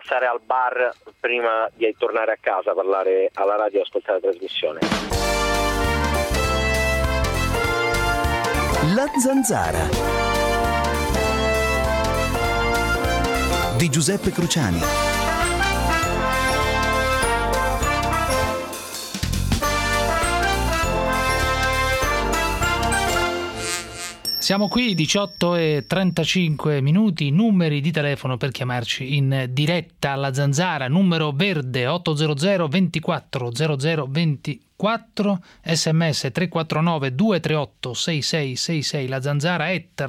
passare al bar prima di tornare a casa, parlare alla radio e ascoltare la trasmissione. La Zanzara di Giuseppe Cruciani. Siamo qui, 18:35 minuti, numeri di telefono per chiamarci in diretta alla Zanzara, numero verde 800 24 00 24, sms 349 238 6666, la Zanzara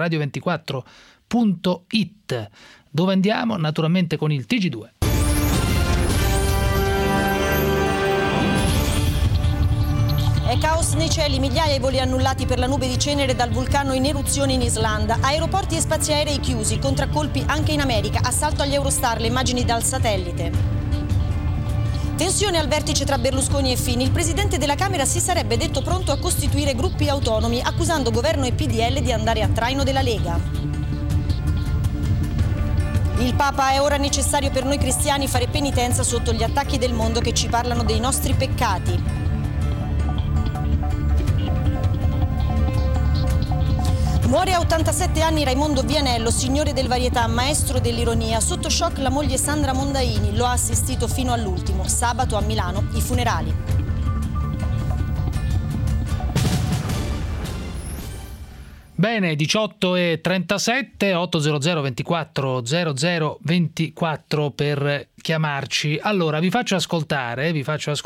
@radio24.it. Dove andiamo? Naturalmente con il TG2. È caos nei cieli, migliaia di voli annullati per la nube di cenere dal vulcano in eruzione in Islanda, aeroporti e spazi aerei chiusi, contraccolpi anche in America, assalto agli Eurostar, le immagini dal satellite. Tensione al vertice tra Berlusconi e Fini, il presidente della Camera si sarebbe detto pronto a costituire gruppi autonomi, accusando governo e PDL di andare a traino della Lega. Il Papa: è ora necessario per noi cristiani fare penitenza sotto gli attacchi del mondo che ci parlano dei nostri peccati. Muore a 87 anni Raimondo Vianello, signore del varietà, maestro dell'ironia. Sotto shock la moglie Sandra Mondaini, lo ha assistito fino all'ultimo. Sabato a Milano i funerali. Bene, 18:37, 800 24 00 24 per chiamarci. Allora, vi faccio ascoltare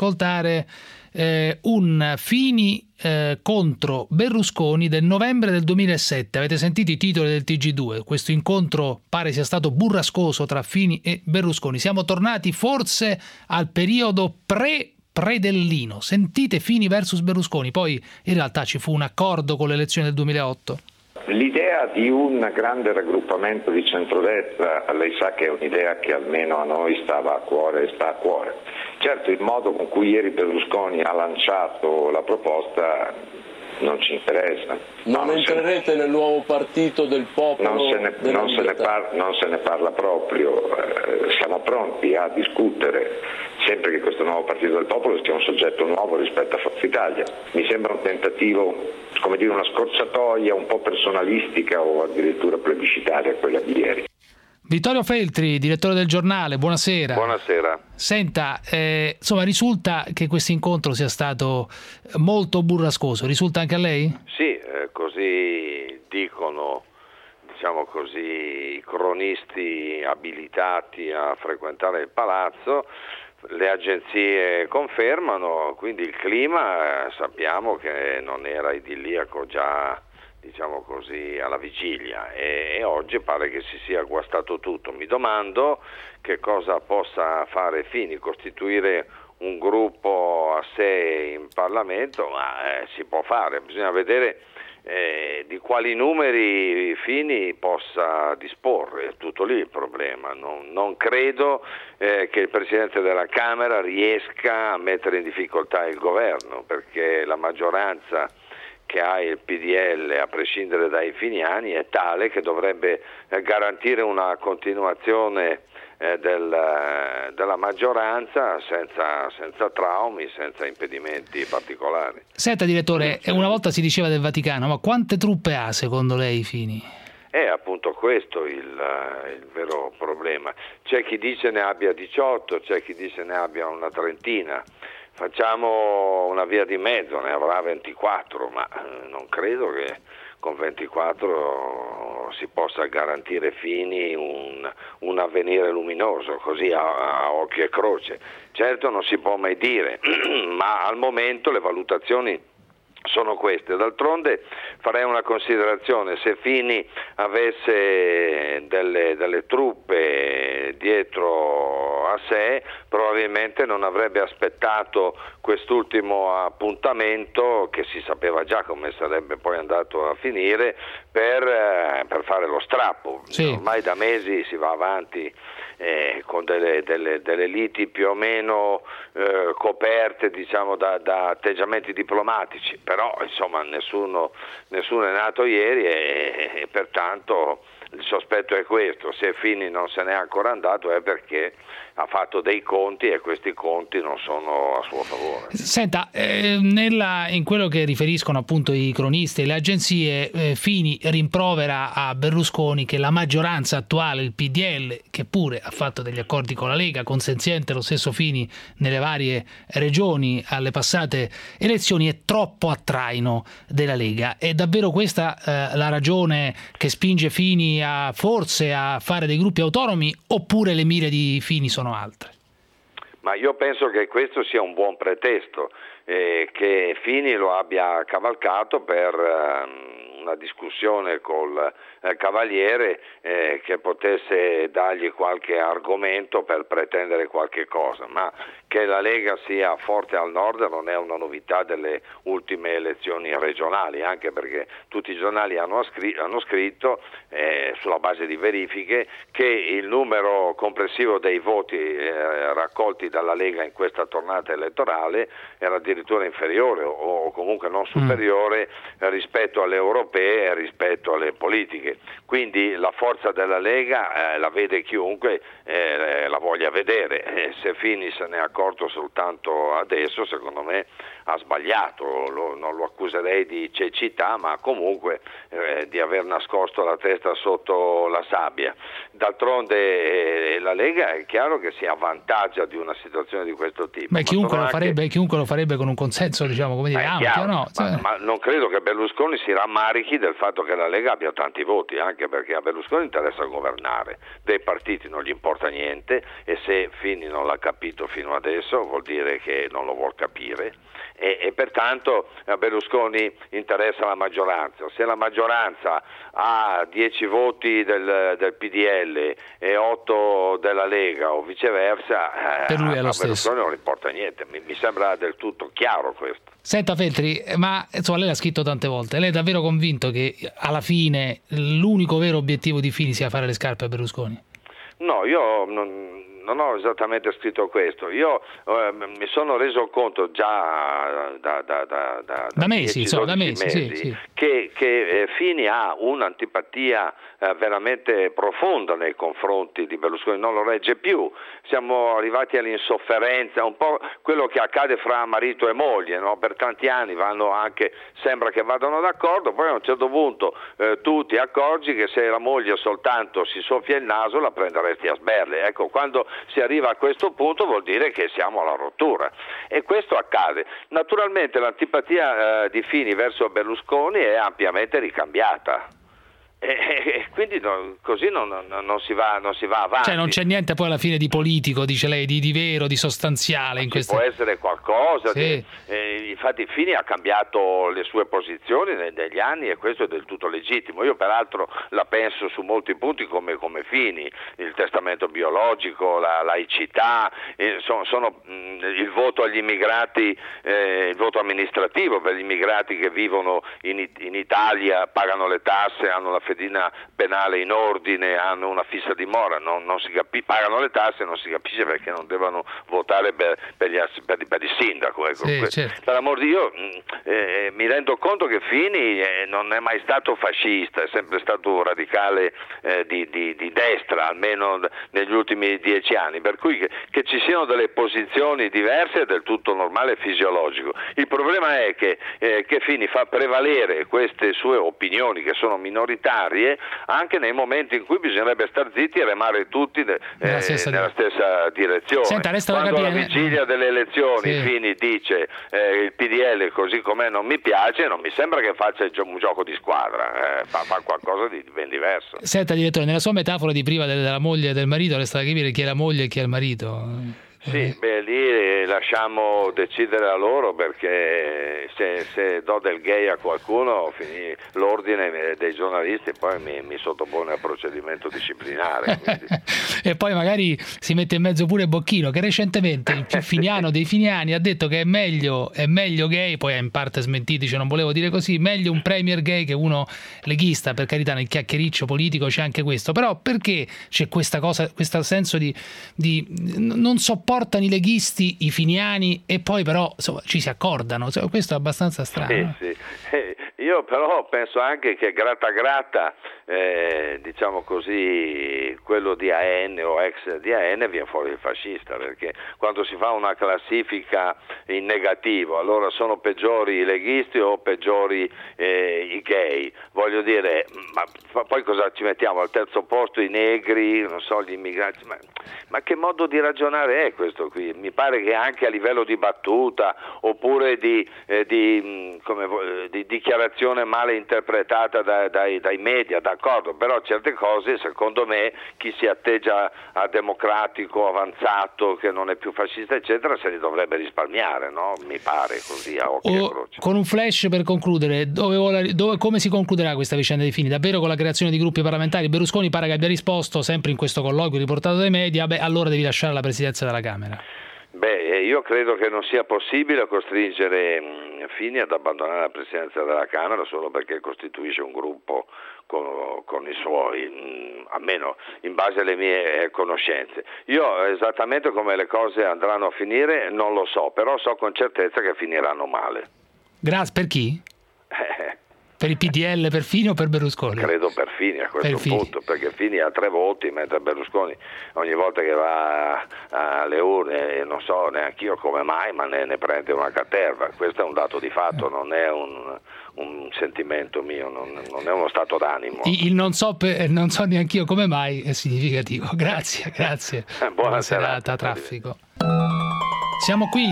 un Fini contro Berlusconi del novembre del 2007. Avete sentito i titoli del TG2? Questo incontro pare sia stato burrascoso tra Fini e Berlusconi. Siamo tornati forse al periodo Predellino. Sentite Fini versus Berlusconi, poi in realtà ci fu un accordo con le elezioni del 2008. L'idea di un grande raggruppamento di centrodestra, lei sa che è un'idea che almeno a noi stava a cuore e sta a cuore. Certo, il modo con cui ieri Berlusconi ha lanciato la proposta non ci interessa. Non entrerete nel nuovo partito del popolo? Non se ne parla proprio. Siamo pronti a discutere sempre che questo nuovo partito del popolo sia un soggetto nuovo rispetto a Forza Italia. Mi sembra un tentativo, come dire, una scorciatoia un po' personalistica o addirittura plebiscitaria quella di ieri. Vittorio Feltri, direttore del Giornale, buonasera. Buonasera. Senta, insomma, risulta che questo incontro sia stato molto burrascoso, risulta anche a lei? Sì, così dicono, diciamo così, i cronisti abilitati a frequentare il palazzo. Le agenzie confermano, quindi il clima sappiamo che non era idilliaco già, diciamo così, alla vigilia, e oggi pare che si sia guastato tutto. Mi domando che cosa possa fare Fini, costituire un gruppo a sé in Parlamento, ma si può fare, bisogna vedere di quali numeri Fini possa disporre, tutto lì il problema. Non credo che il Presidente della Camera riesca a mettere in difficoltà il governo, perché la maggioranza che ha il PDL, a prescindere dai finiani, è tale che dovrebbe garantire una continuazione della maggioranza senza traumi, senza impedimenti particolari. Senta, direttore, una volta si diceva del Vaticano, ma quante truppe ha secondo lei Fini? È appunto questo il vero problema. C'è chi dice ne abbia 18, c'è chi dice ne abbia una trentina. Facciamo una via di mezzo, ne avrà 24, ma non credo che con 24 si possa garantire Fini un avvenire luminoso, così a occhio e croce. Certo non si può mai dire, ma al momento le valutazioni sono queste. D'altronde farei una considerazione: se Fini avesse delle truppe dietro a sé, probabilmente non avrebbe aspettato quest'ultimo appuntamento, che si sapeva già come sarebbe poi andato a finire, per fare lo strappo. Sì. Ormai da mesi si va avanti con delle liti più o meno coperte, diciamo, da atteggiamenti diplomatici, però insomma nessuno è nato ieri e pertanto il sospetto è questo: se Fini non se n'è ancora andato è perché ha fatto dei conti e questi conti non sono a suo favore. Senta, in quello che riferiscono appunto i cronisti e le agenzie, Fini rimprovera a Berlusconi che la maggioranza attuale, il PDL, che pure ha fatto degli accordi con la Lega, consenziente lo stesso Fini nelle varie regioni alle passate elezioni, è troppo a traino della Lega. È davvero questa la ragione che spinge Fini forse a fare dei gruppi autonomi, oppure le mire di Fini sono altre? Ma io penso che questo sia un buon pretesto, che Fini lo abbia cavalcato per una discussione col Cavaliere che potesse dargli qualche argomento per pretendere qualche cosa, ma che la Lega sia forte al nord non è una novità delle ultime elezioni regionali, anche perché tutti i giornali hanno scritto sulla base di verifiche che il numero complessivo dei voti raccolti dalla Lega in questa tornata elettorale era addirittura inferiore o comunque non superiore rispetto alle europee e rispetto alle politiche. Quindi la forza della Lega la vede chiunque la voglia vedere. Se Fini se ne è accorto soltanto adesso, secondo me ha sbagliato, non lo accuserei di cecità, ma comunque di aver nascosto la testa sotto la sabbia. D'altronde la Lega è chiaro che si avvantaggia di una situazione di questo tipo. Beh, chiunque lo farebbe con un consenso, diciamo, come dire, ampio, no? Ma non credo che Berlusconi si rammarichi del fatto che la Lega abbia tanti voti, anche perché a Berlusconi interessa governare, dei partiti non gli importa niente, e se Fini non l'ha capito fino adesso vuol dire che non lo vuol capire. E pertanto a Berlusconi interessa la maggioranza. Se la maggioranza ha 10 voti del PDL e 8 della Lega o viceversa, per lui è lo a stesso. Berlusconi non importa niente, mi sembra del tutto chiaro questo. Senta Feltri, ma insomma lei l'ha scritto tante volte, lei è davvero convinto che alla fine l'unico vero obiettivo di Fini sia fare le scarpe a Berlusconi? No, io non ho esattamente scritto questo. Io mi sono reso conto già da mesi, sì. che Fini ha un'antipatia veramente profonda nei confronti di Berlusconi, non lo regge più. Siamo arrivati all'insofferenza, un po' quello che accade fra marito e moglie, no? Per tanti anni sembra che vadano d'accordo, poi a un certo punto tu ti accorgi che se la moglie soltanto si soffia il naso la prenderesti a sberle. Ecco, quando si arriva a questo punto vuol dire che siamo alla rottura, e questo accade. Naturalmente l'antipatia di Fini verso Berlusconi è ampiamente ricambiata. E quindi così non si va avanti. Cioè non c'è niente poi alla fine di politico, dice lei, di vero, di sostanziale in questo. Può essere qualcosa, sì. Infatti Fini ha cambiato le sue posizioni negli anni, e questo è del tutto legittimo. Io peraltro la penso su molti punti come Fini: il testamento biologico, la laicità, il voto agli immigrati, il voto amministrativo per gli immigrati che vivono in Italia, pagano le tasse, hanno la fedina penale in ordine, hanno una fissa dimora, non si pagano le tasse, non si capisce perché non devono votare per il sindaco. Ecco. Sì, certo. Per amor di Dio, mi rendo conto che Fini non è mai stato fascista, è sempre stato un radicale di destra, almeno negli ultimi 10 anni, per cui che ci siano delle posizioni diverse è del tutto normale e fisiologico. Il problema è che Fini fa prevalere queste sue opinioni, che sono minoritarie, anche nei momenti in cui bisognerebbe star zitti e remare tutti nella stessa direzione. Senta, quando alla vigilia delle elezioni Fini dice il PDL così com'è non mi piace, non mi sembra che faccia un gioco di squadra, fa qualcosa di ben diverso. Senta direttore, nella sua metafora di prima della moglie e del marito resta da capire chi è la moglie e chi è il marito. Sì, lì lasciamo decidere a loro, perché se do del gay a qualcuno l'ordine dei giornalisti poi mi sottopone a procedimento disciplinare. E poi magari si mette in mezzo pure Bocchino, che recentemente il più finiano dei finiani ha detto che è meglio gay, poi è in parte smentito, dice non volevo dire così, meglio un premier gay che uno leghista. Per carità, nel chiacchiericcio politico c'è anche questo, però perché c'è questa cosa, questo senso di non sopporto portano i leghisti, i finiani, e poi però insomma, ci si accordano. Questo è abbastanza strano. Sì. Io però penso anche che gratta, diciamo così, quello di AN o ex di AN viene fuori il fascista, perché quando si fa una classifica in negativo, allora sono peggiori i leghisti o peggiori i gay? Voglio dire, ma poi cosa ci mettiamo? Al terzo posto i negri, non so, gli immigrati? Ma che modo di ragionare è questo qui? Mi pare che anche a livello di battuta oppure di dichiarazione male interpretata dai media, d'accordo, però certe cose secondo me chi si atteggia a democratico, avanzato, che non è più fascista eccetera, se li dovrebbe risparmiare, no? Mi pare così a occhio e croce. Con un flash per concludere, come si concluderà questa vicenda di Fini? Davvero con la creazione di gruppi parlamentari? Berlusconi pare che abbia risposto sempre in questo colloquio riportato dai media: allora devi lasciare la presidenza della Camera. Io credo che non sia possibile costringere Fini ad abbandonare la presidenza della Camera solo perché costituisce un gruppo con i suoi, almeno in base alle mie conoscenze. Io esattamente come le cose andranno a finire non lo so, però so con certezza che finiranno male. Grazie. Per chi? Per il PDL, per Fini o per Berlusconi? Credo per Fini a questo punto, perché Fini ha 3 voti, mentre Berlusconi ogni volta che va alle urne, non so neanche io come mai, ma ne prende una caterva. Questo è un dato di fatto, non è un sentimento mio, non è uno stato d'animo. Il non so neanche io come mai è significativo. Grazie. Buona serata, traffico. Siamo qui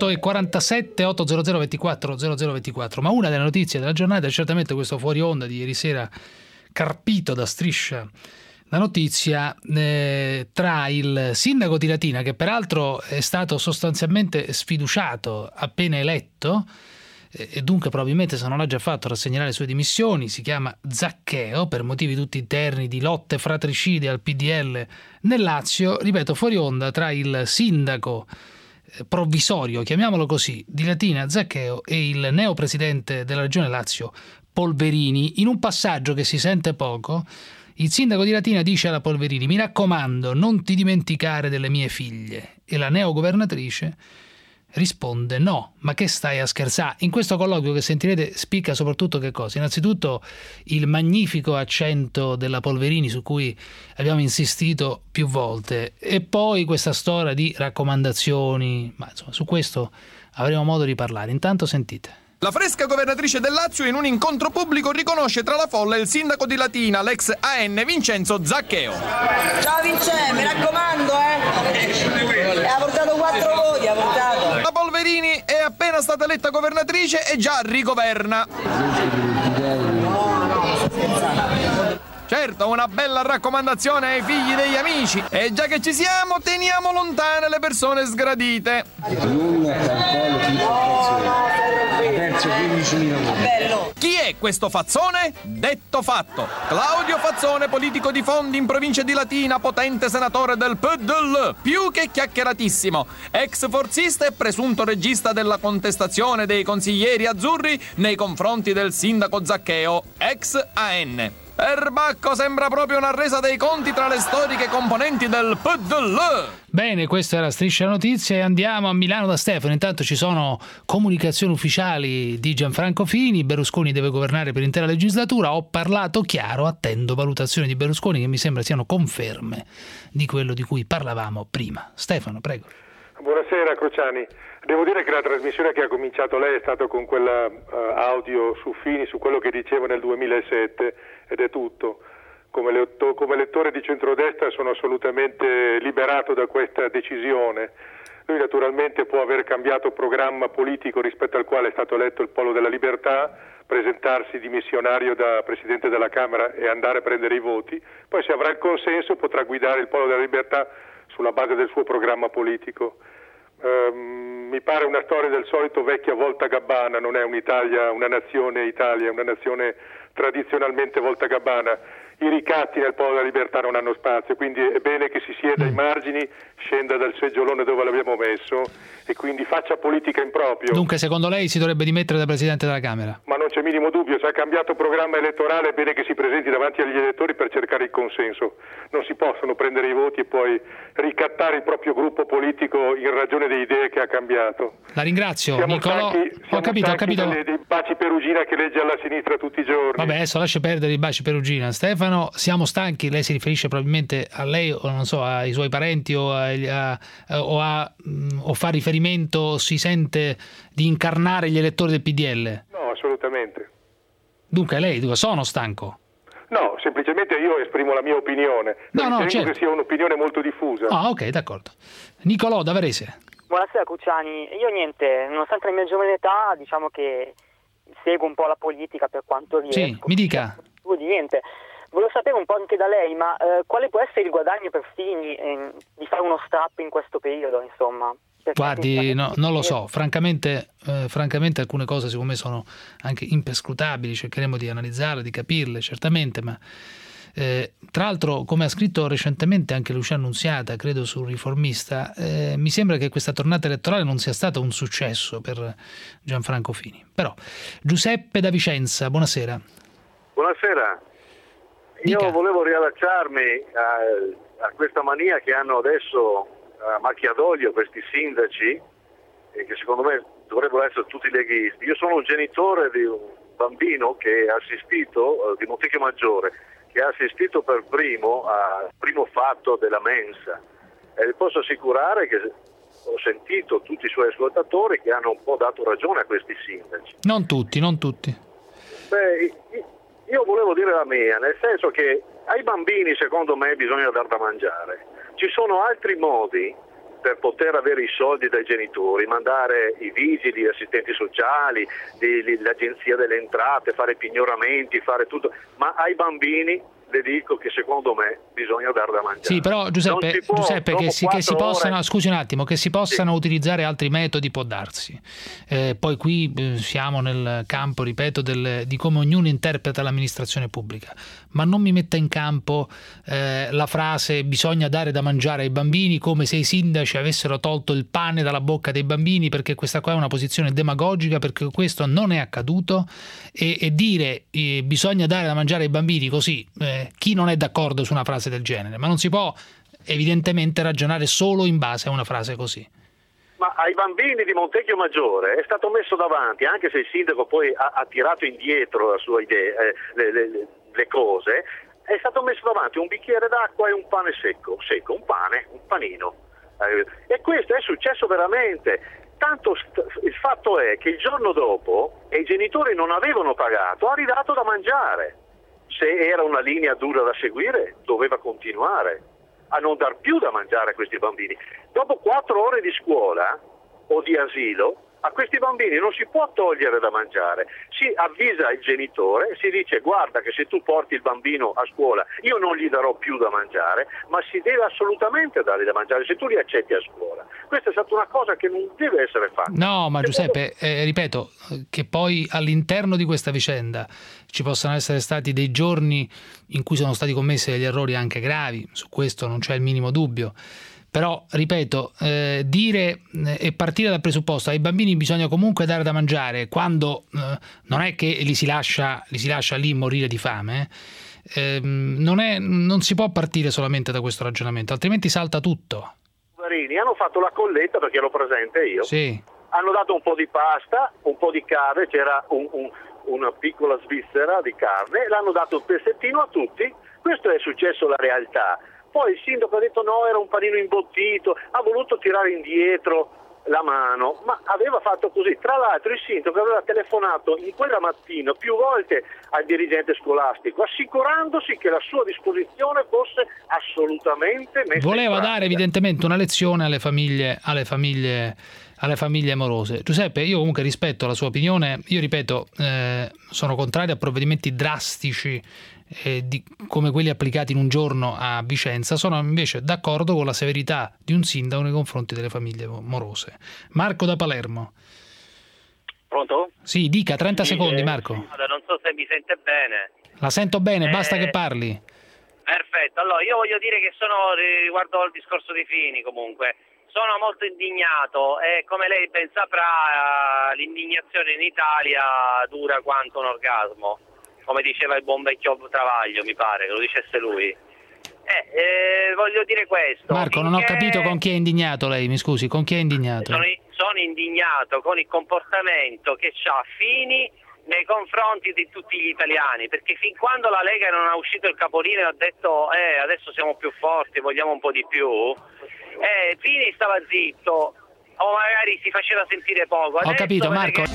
18:47 800 24 0024, ma una delle notizie della giornata è certamente questo fuori onda di ieri sera carpito da Striscia la notizia tra il sindaco di Latina, che peraltro è stato sostanzialmente sfiduciato appena eletto e dunque probabilmente se non l'ha già fatto rassegnerà le sue dimissioni, si chiama Zaccheo per motivi tutti interni di lotte fratricide al PDL nel Lazio. Ripeto, fuori onda tra il sindaco provvisorio, chiamiamolo così, di Latina, Zaccheo, e il neopresidente della regione Lazio, Polverini. In un passaggio che si sente poco, il sindaco di Latina dice alla Polverini: mi raccomando, non ti dimenticare delle mie figlie. E la neogovernatrice risponde: no, ma che stai a scherzare? In questo colloquio che sentirete spicca soprattutto che cosa? Innanzitutto il magnifico accento della Polverini su cui abbiamo insistito più volte, e poi questa storia di raccomandazioni, ma insomma su questo avremo modo di parlare. Intanto sentite. La fresca governatrice del Lazio in un incontro pubblico riconosce tra la folla il sindaco di Latina, l'ex AN Vincenzo Zaccheo. Ciao Vincenzo, mi raccomando, ha portato 4 voti, La Polverini è appena stata eletta governatrice e già rigoverna. Certo, una bella raccomandazione ai figli degli amici. E già che ci siamo, teniamo lontane le persone sgradite. Chi è questo Fazzone? Detto fatto. Claudio Fazzone, politico di Fondi in provincia di Latina, potente senatore del PDL, più che chiacchieratissimo. Ex forzista e presunto regista della contestazione dei consiglieri azzurri nei confronti del sindaco Zaccheo, ex AN. Per Bacco sembra proprio una resa dei conti tra le storiche componenti del PDL. Bene, questa era Striscia la Notizia e andiamo a Milano da Stefano. Intanto ci sono comunicazioni ufficiali di Gianfranco Fini. Berlusconi deve governare per l'intera legislatura. Ho parlato chiaro, attendo valutazioni di Berlusconi che mi sembra siano conferme di quello di cui parlavamo prima. Stefano, prego. Buonasera Crociani. Devo dire che la trasmissione che ha cominciato lei è stata con quella audio su Fini, su quello che diceva nel 2007, ed è tutto. Come lettore di centrodestra sono assolutamente liberato da questa decisione. Lui naturalmente può aver cambiato programma politico rispetto al quale è stato eletto il Polo della Libertà, presentarsi dimissionario da Presidente della Camera e andare a prendere i voti, poi se avrà il consenso potrà guidare il Polo della Libertà sulla base del suo programma politico. Mi pare una storia del solito vecchia volta gabbana, non è un'Italia, una nazione Italia, una nazione tradizionalmente volta gabbana. i ricatti nel Popolo della Libertà non hanno spazio, quindi è bene che si sieda ai margini, scenda dal seggiolone dove l'abbiamo messo e quindi faccia politica in proprio. Dunque, secondo lei si dovrebbe dimettere da Presidente della Camera? Ma non c'è minimo dubbio, se ha cambiato programma elettorale è bene che si presenti davanti agli elettori per cercare il consenso. Non si possono prendere i voti e poi ricattare il proprio gruppo politico in ragione delle idee che ha cambiato. La ringrazio, Siamo Nicolò. Ho capito. Dei baci Perugina che legge alla sinistra tutti i giorni. Vabbè, adesso lascia perdere i baci Perugina. Stefano, siamo stanchi? Lei si riferisce probabilmente a lei o non so, ai suoi parenti o fa riferimento, si sente di incarnare gli elettori del PDL? No, assolutamente. Dunque lei dico, sono stanco? No, semplicemente io esprimo la mia opinione. Ritengo certo. che sia un'opinione molto diffusa. Ah, ok, d'accordo. Nicolò da Varese. Buonasera Cruciani, io niente, nonostante la mia giovane età, diciamo che seguo un po' la politica per quanto riesco. Sì, mi dica. Di niente. Volevo sapere un po' anche da lei, ma quale può essere il guadagno per Fini di fare uno strappo in questo periodo, insomma? Guardi, no, non lo so, francamente alcune cose secondo me sono anche imperscrutabili, cercheremo di analizzarle, di capirle, certamente, ma tra l'altro, come ha scritto recentemente anche Luciano Nunziata, credo sul Riformista, mi sembra che questa tornata elettorale non sia stata un successo per Gianfranco Fini. Però, Giuseppe da Vicenza, buonasera. Buonasera. Dica. Io volevo riallacciarmi a questa mania che hanno adesso a macchia d'olio questi sindaci, che secondo me dovrebbero essere tutti leghisti. Io sono un genitore di un bambino che ha assistito, di Montecchio Maggiore, che ha assistito per primo al primo fatto della mensa, e posso assicurare che ho sentito tutti i suoi ascoltatori che hanno un po' dato ragione a questi sindaci. Non tutti. Beh, io volevo dire la mia, nel senso che ai bambini secondo me bisogna dar da mangiare. Ci sono altri modi per poter avere i soldi dai genitori, mandare i vigili, gli assistenti sociali, l'agenzia delle entrate, fare pignoramenti, fare tutto, ma ai bambini le dico che secondo me bisogna dar da mangiare. Sì, però Giuseppe che si possano, scusi un attimo, che si possano utilizzare altri metodi può darsi. Poi qui siamo nel campo, ripeto, di come ognuno interpreta l'amministrazione pubblica, ma non mi metta in campo la frase bisogna dare da mangiare ai bambini come se i sindaci avessero tolto il pane dalla bocca dei bambini, perché questa qua è una posizione demagogica, perché questo non è accaduto, e dire bisogna dare da mangiare ai bambini così, chi non è d'accordo su una frase del genere, ma non si può evidentemente ragionare solo in base a una frase così. Ma ai bambini di Montecchio Maggiore è stato messo davanti, anche se il sindaco poi ha tirato indietro la sua idea, le cose, è stato messo davanti un bicchiere d'acqua e un pane secco, un panino. E questo è successo veramente. Tanto il fatto è che il giorno dopo, e i genitori non avevano pagato, ha ridato da mangiare. Se era una linea dura da seguire, doveva continuare a non dar più da mangiare a questi bambini. Dopo 4 ore di scuola o di asilo, a questi bambini non si può togliere da mangiare. Si avvisa il genitore, si dice guarda che se tu porti il bambino a scuola io non gli darò più da mangiare, ma si deve assolutamente dargli da mangiare se tu li accetti a scuola. Questa è stata una cosa che non deve essere fatta. No, ma Giuseppe, ripeto, che poi all'interno di questa vicenda ci possano essere stati dei giorni in cui sono stati commessi degli errori anche gravi, su questo non c'è il minimo dubbio. Però, ripeto, dire e partire dal presupposto ai bambini bisogna comunque dare da mangiare quando non è che li si lascia lì morire di fame, non si può partire solamente da questo ragionamento, altrimenti salta tutto. Hanno fatto la colletta, perché ero presente io, sì. Hanno dato un po' di pasta, un po' di carne, c'era una piccola svizzera di carne, l'hanno dato un pezzettino a tutti. Questo è successo, la realtà. Poi il sindaco ha detto no, era un panino imbottito, ha voluto tirare indietro la mano, ma aveva fatto così. Tra l'altro il sindaco aveva telefonato in quella mattina più volte al dirigente scolastico, assicurandosi che la sua disposizione fosse assolutamente messa Voleva in dare evidentemente una lezione alle famiglie morose. Giuseppe, io comunque rispetto la sua opinione, io ripeto, sono contrario a provvedimenti drastici come quelli applicati in un giorno a Vicenza. Sono invece d'accordo con la severità di un sindaco nei confronti delle famiglie morose. Marco da Palermo. Pronto? Sì, dica, 30 secondi Marco. Non so se mi sente bene. La sento bene, basta che parli. Perfetto, allora io voglio dire che riguardo al discorso di Fini comunque, sono molto indignato e come lei ben saprà l'indignazione in Italia dura quanto un orgasmo, come diceva il buon vecchio Travaglio, mi pare, che lo dicesse lui. Voglio dire questo. Marco, non ho capito con chi è indignato lei, mi scusi, con chi è indignato? Sono indignato con il comportamento che c'ha Fini nei confronti di tutti gli italiani, perché fin quando la Lega non ha uscito il capolino e ha detto adesso siamo più forti, vogliamo un po' di più, Fini stava zitto o magari si faceva sentire poco. Ho capito, Marco.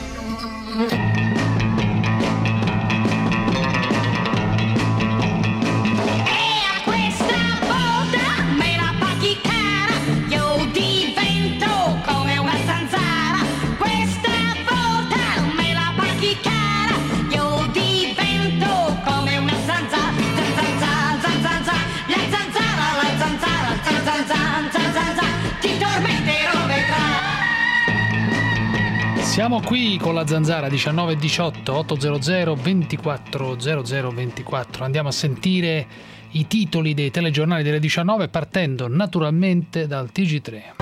Siamo qui con la Zanzara 1918 800 24 0024. Andiamo a sentire i titoli dei telegiornali delle 19 partendo naturalmente dal TG3.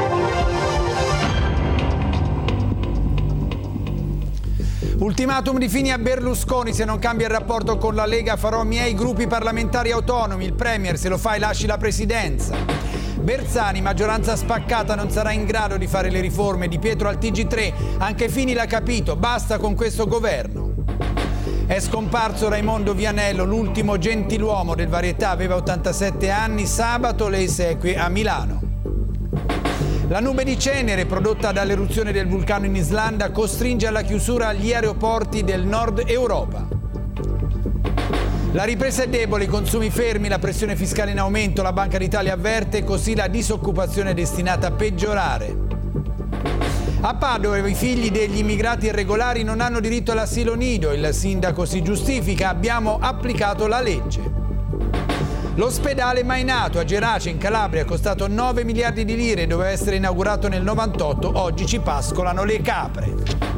Ultimatum di Fini a Berlusconi: se non cambia il rapporto con la Lega farò miei gruppi parlamentari autonomi. Il Premier, se lo fai lasci la presidenza. Bersani: maggioranza spaccata, non sarà in grado di fare le riforme. Di Pietro al TG3: anche Fini l'ha capito, basta con questo governo. È scomparso Raimondo Vianello, l'ultimo gentiluomo del Varietà, aveva 87 anni, sabato le esequie a Milano. La nube di cenere prodotta dall'eruzione del vulcano in Islanda costringe alla chiusura gli aeroporti del nord Europa. La ripresa è debole, i consumi fermi, la pressione fiscale in aumento, la Banca d'Italia avverte, così la disoccupazione è destinata a peggiorare. A Padova i figli degli immigrati irregolari non hanno diritto all'asilo nido, il sindaco si giustifica: abbiamo applicato la legge. L'ospedale mai nato a Gerace in Calabria è costato 9 miliardi di lire, doveva essere inaugurato nel 98, oggi ci pascolano le capre.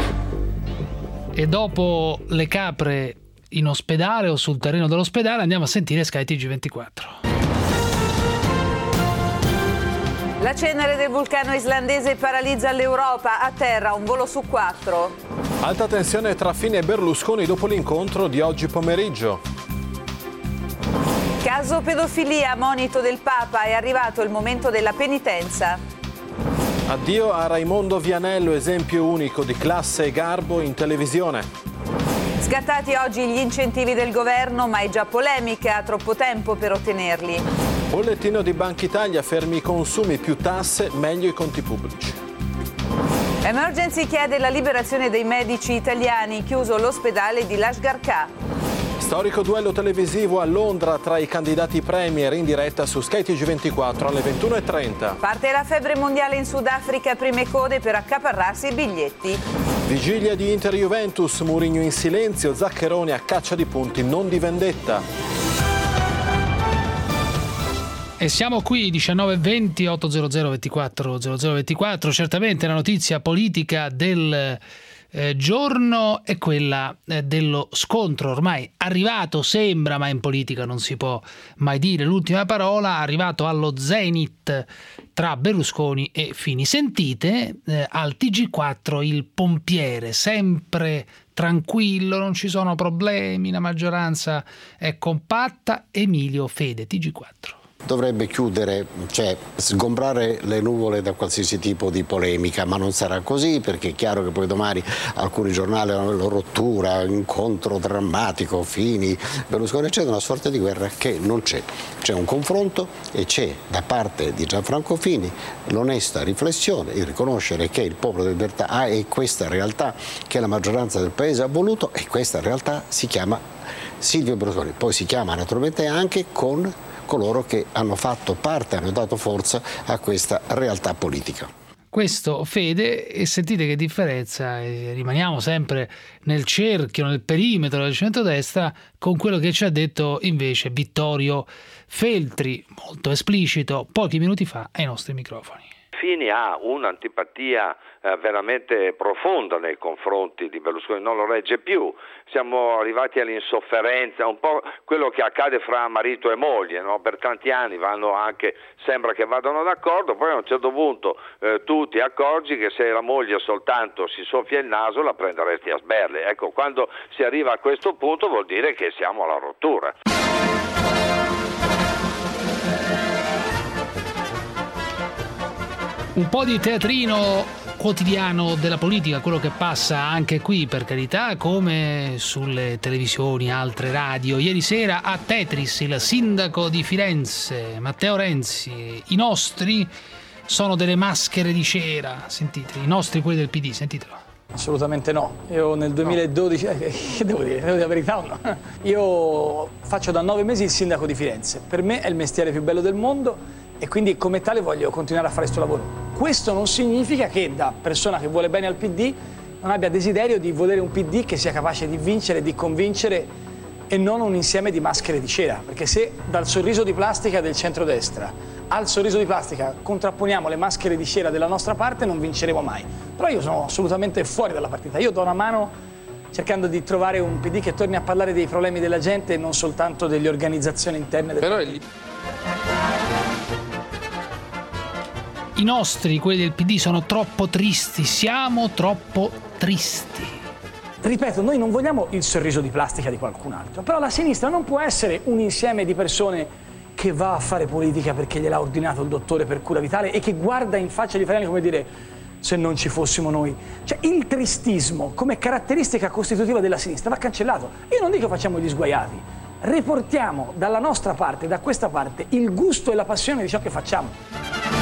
E dopo le capre in ospedale o sul terreno dell'ospedale andiamo a sentire Sky TG24. La cenere del vulcano islandese paralizza l'Europa, a terra un volo su 4. Alta tensione tra Fini e Berlusconi dopo l'incontro di oggi pomeriggio. Caso pedofilia, monito del Papa, è arrivato il momento della penitenza. Addio a Raimondo Vianello, esempio unico di classe e garbo in televisione. Scattati oggi gli incentivi del governo, ma è già polemica, ha troppo tempo per ottenerli. Bollettino di Banca Italia, fermi i consumi, più tasse, meglio i conti pubblici. Emergency chiede la liberazione dei medici italiani, chiuso l'ospedale di Lashkar. Storico duello televisivo a Londra tra i candidati premier in diretta su Sky TG24 alle 21:30. Parte la febbre mondiale in Sudafrica, prime code per accaparrarsi i biglietti. Vigilia di Inter-Juventus, Mourinho in silenzio, Zaccheroni a caccia di punti, non di vendetta. E siamo qui 19:20 800 24 0024. Certamente la notizia politica del giorno è quella dello scontro ormai arrivato, sembra, ma in politica non si può mai dire l'ultima parola, arrivato allo zenit tra Berlusconi e Fini. Sentite al TG4 il pompiere, sempre tranquillo, non ci sono problemi, la maggioranza è compatta, Emilio Fede, TG4. Dovrebbe chiudere, cioè sgombrare le nuvole da qualsiasi tipo di polemica, ma non sarà così, perché è chiaro che poi domani alcuni giornali hanno la rottura, incontro drammatico, Fini, Berlusconi, c'è una sorta di guerra che non c'è. C'è un confronto e c'è da parte di Gianfranco Fini l'onesta riflessione, il riconoscere che il popolo del Libertà è questa realtà che la maggioranza del Paese ha voluto, e questa realtà si chiama Silvio Berlusconi, poi si chiama naturalmente anche con coloro che hanno fatto parte, hanno dato forza a questa realtà politica. Questo Fede, e sentite che differenza, rimaniamo sempre nel cerchio, nel perimetro del centrodestra, con quello che ci ha detto invece Vittorio Feltri, molto esplicito, pochi minuti fa ai nostri microfoni. Fini ha un'antipatia veramente profonda nei confronti di Berlusconi, non lo regge più, siamo arrivati all'insofferenza, un po' quello che accade fra marito e moglie, no? Per tanti anni sembra che vadano d'accordo, poi a un certo punto tu ti accorgi che se la moglie soltanto si soffia il naso la prenderesti a sberle. Ecco, quando si arriva a questo punto vuol dire che siamo alla rottura. Un po' di teatrino quotidiano della politica, quello che passa anche qui, per carità, come sulle televisioni, altre radio. Ieri sera a Tetris il sindaco di Firenze, Matteo Renzi, i nostri sono delle maschere di cera, sentite, i nostri, quelli del PD, sentitelo. Assolutamente no, io nel 2012, che devo dire la verità o no? Io faccio da 9 mesi il sindaco di Firenze, per me è il mestiere più bello del mondo e quindi come tale voglio continuare a fare questo lavoro. Questo non significa che da persona che vuole bene al PD non abbia desiderio di volere un PD che sia capace di vincere, di convincere e non un insieme di maschere di cera, perché se dal sorriso di plastica del centrodestra al sorriso di plastica contrapponiamo le maschere di cera della nostra parte non vinceremo mai. Però io sono assolutamente fuori dalla partita, io do una mano cercando di trovare un PD che torni a parlare dei problemi della gente e non soltanto delle organizzazioni interne del PD. I nostri, quelli del PD, sono troppo tristi, siamo troppo tristi. Ripeto, noi non vogliamo il sorriso di plastica di qualcun altro, però la sinistra non può essere un insieme di persone che va a fare politica perché gliel'ha ordinato il dottore per cura vitale e che guarda in faccia agli italiani come dire se non ci fossimo noi. Cioè il tristismo come caratteristica costitutiva della sinistra va cancellato. Io non dico facciamo gli sguaiati, riportiamo dalla nostra parte, da questa parte, il gusto e la passione di ciò che facciamo.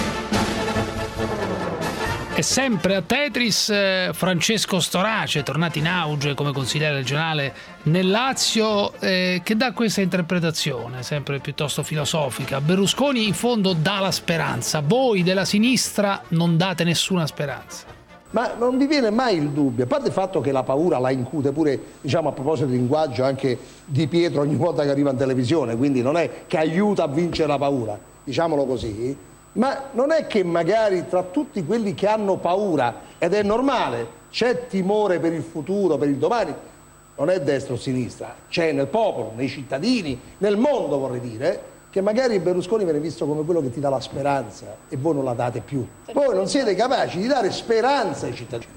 E sempre a Tetris Francesco Storace, tornato in auge come consigliere regionale nel Lazio, che dà questa interpretazione sempre piuttosto filosofica. Berlusconi in fondo dà la speranza, voi della sinistra non date nessuna speranza. Ma non vi viene mai il dubbio, a parte il fatto che la paura la incute pure, diciamo, a proposito di linguaggio anche Di Pietro ogni volta che arriva in televisione, quindi non è che aiuta a vincere la paura, diciamolo così. Ma non è che magari tra tutti quelli che hanno paura, ed è normale, c'è timore per il futuro, per il domani, non è destra o sinistra, c'è nel popolo, nei cittadini, nel mondo vorrei dire, che magari Berlusconi viene visto come quello che ti dà la speranza e voi non la date più. Voi non siete capaci di dare speranza ai cittadini.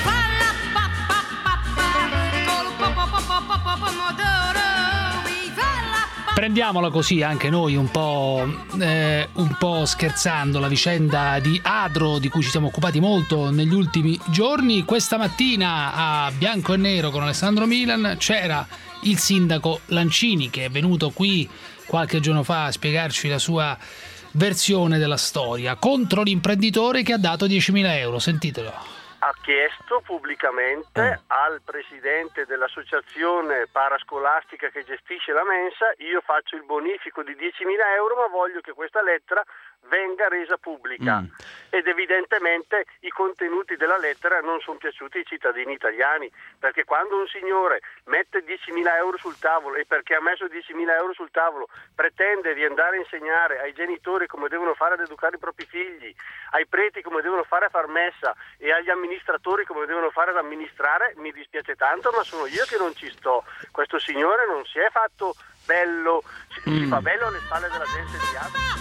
Prendiamola così anche noi un po' scherzando la vicenda di Adro di cui ci siamo occupati molto negli ultimi giorni. Questa mattina a Bianco e Nero con Alessandro Milan c'era il sindaco Lancini che è venuto qui qualche giorno fa a spiegarci la sua versione della storia contro l'imprenditore che ha dato 10.000 euro. Sentitelo. Ha chiesto pubblicamente al presidente dell'associazione parascolastica che gestisce la mensa: io faccio il bonifico di 10.000 euro ma voglio che questa lettera venga resa pubblica. Ed evidentemente i contenuti della lettera non sono piaciuti ai cittadini italiani, perché quando un signore mette 10.000 euro sul tavolo e perché ha messo 10.000 euro sul tavolo pretende di andare a insegnare ai genitori come devono fare ad educare i propri figli, ai preti come devono fare a far messa e agli amministratori come devono fare ad amministrare, mi dispiace tanto ma sono io che non ci sto. Questo signore non si è fatto bello, si fa bello alle spalle della gente di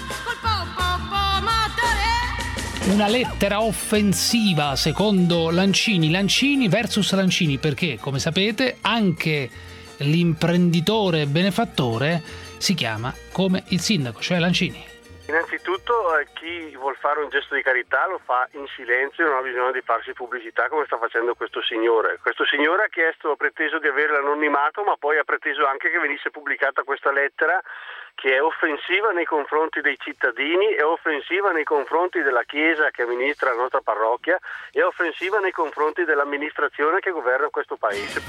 Una lettera offensiva secondo Lancini, Lancini versus Lancini, perché come sapete anche l'imprenditore benefattore si chiama come il sindaco, cioè Lancini. Innanzitutto chi vuol fare un gesto di carità lo fa in silenzio e non ha bisogno di farsi pubblicità come sta facendo questo signore. Questo signore ha preteso di avere l'anonimato, ma poi ha preteso anche che venisse pubblicata questa lettera che è offensiva nei confronti dei cittadini, è offensiva nei confronti della Chiesa che amministra la nostra parrocchia, è offensiva nei confronti dell'amministrazione che governa questo paese.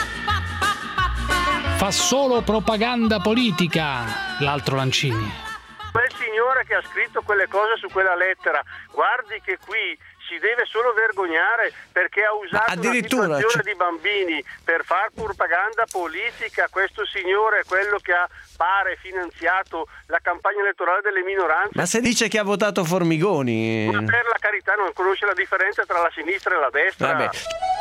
Fa solo propaganda politica l'altro Lancini. Quel signore che ha scritto quelle cose su quella lettera, guardi che qui si deve solo vergognare perché ha usato una situazione di bambini per far propaganda politica. Questo signore è quello che ha, pare, finanziato la campagna elettorale delle minoranze. Ma se dice che ha votato Formigoni... Ma per la carità non conosce la differenza tra la sinistra e la destra. Vabbè.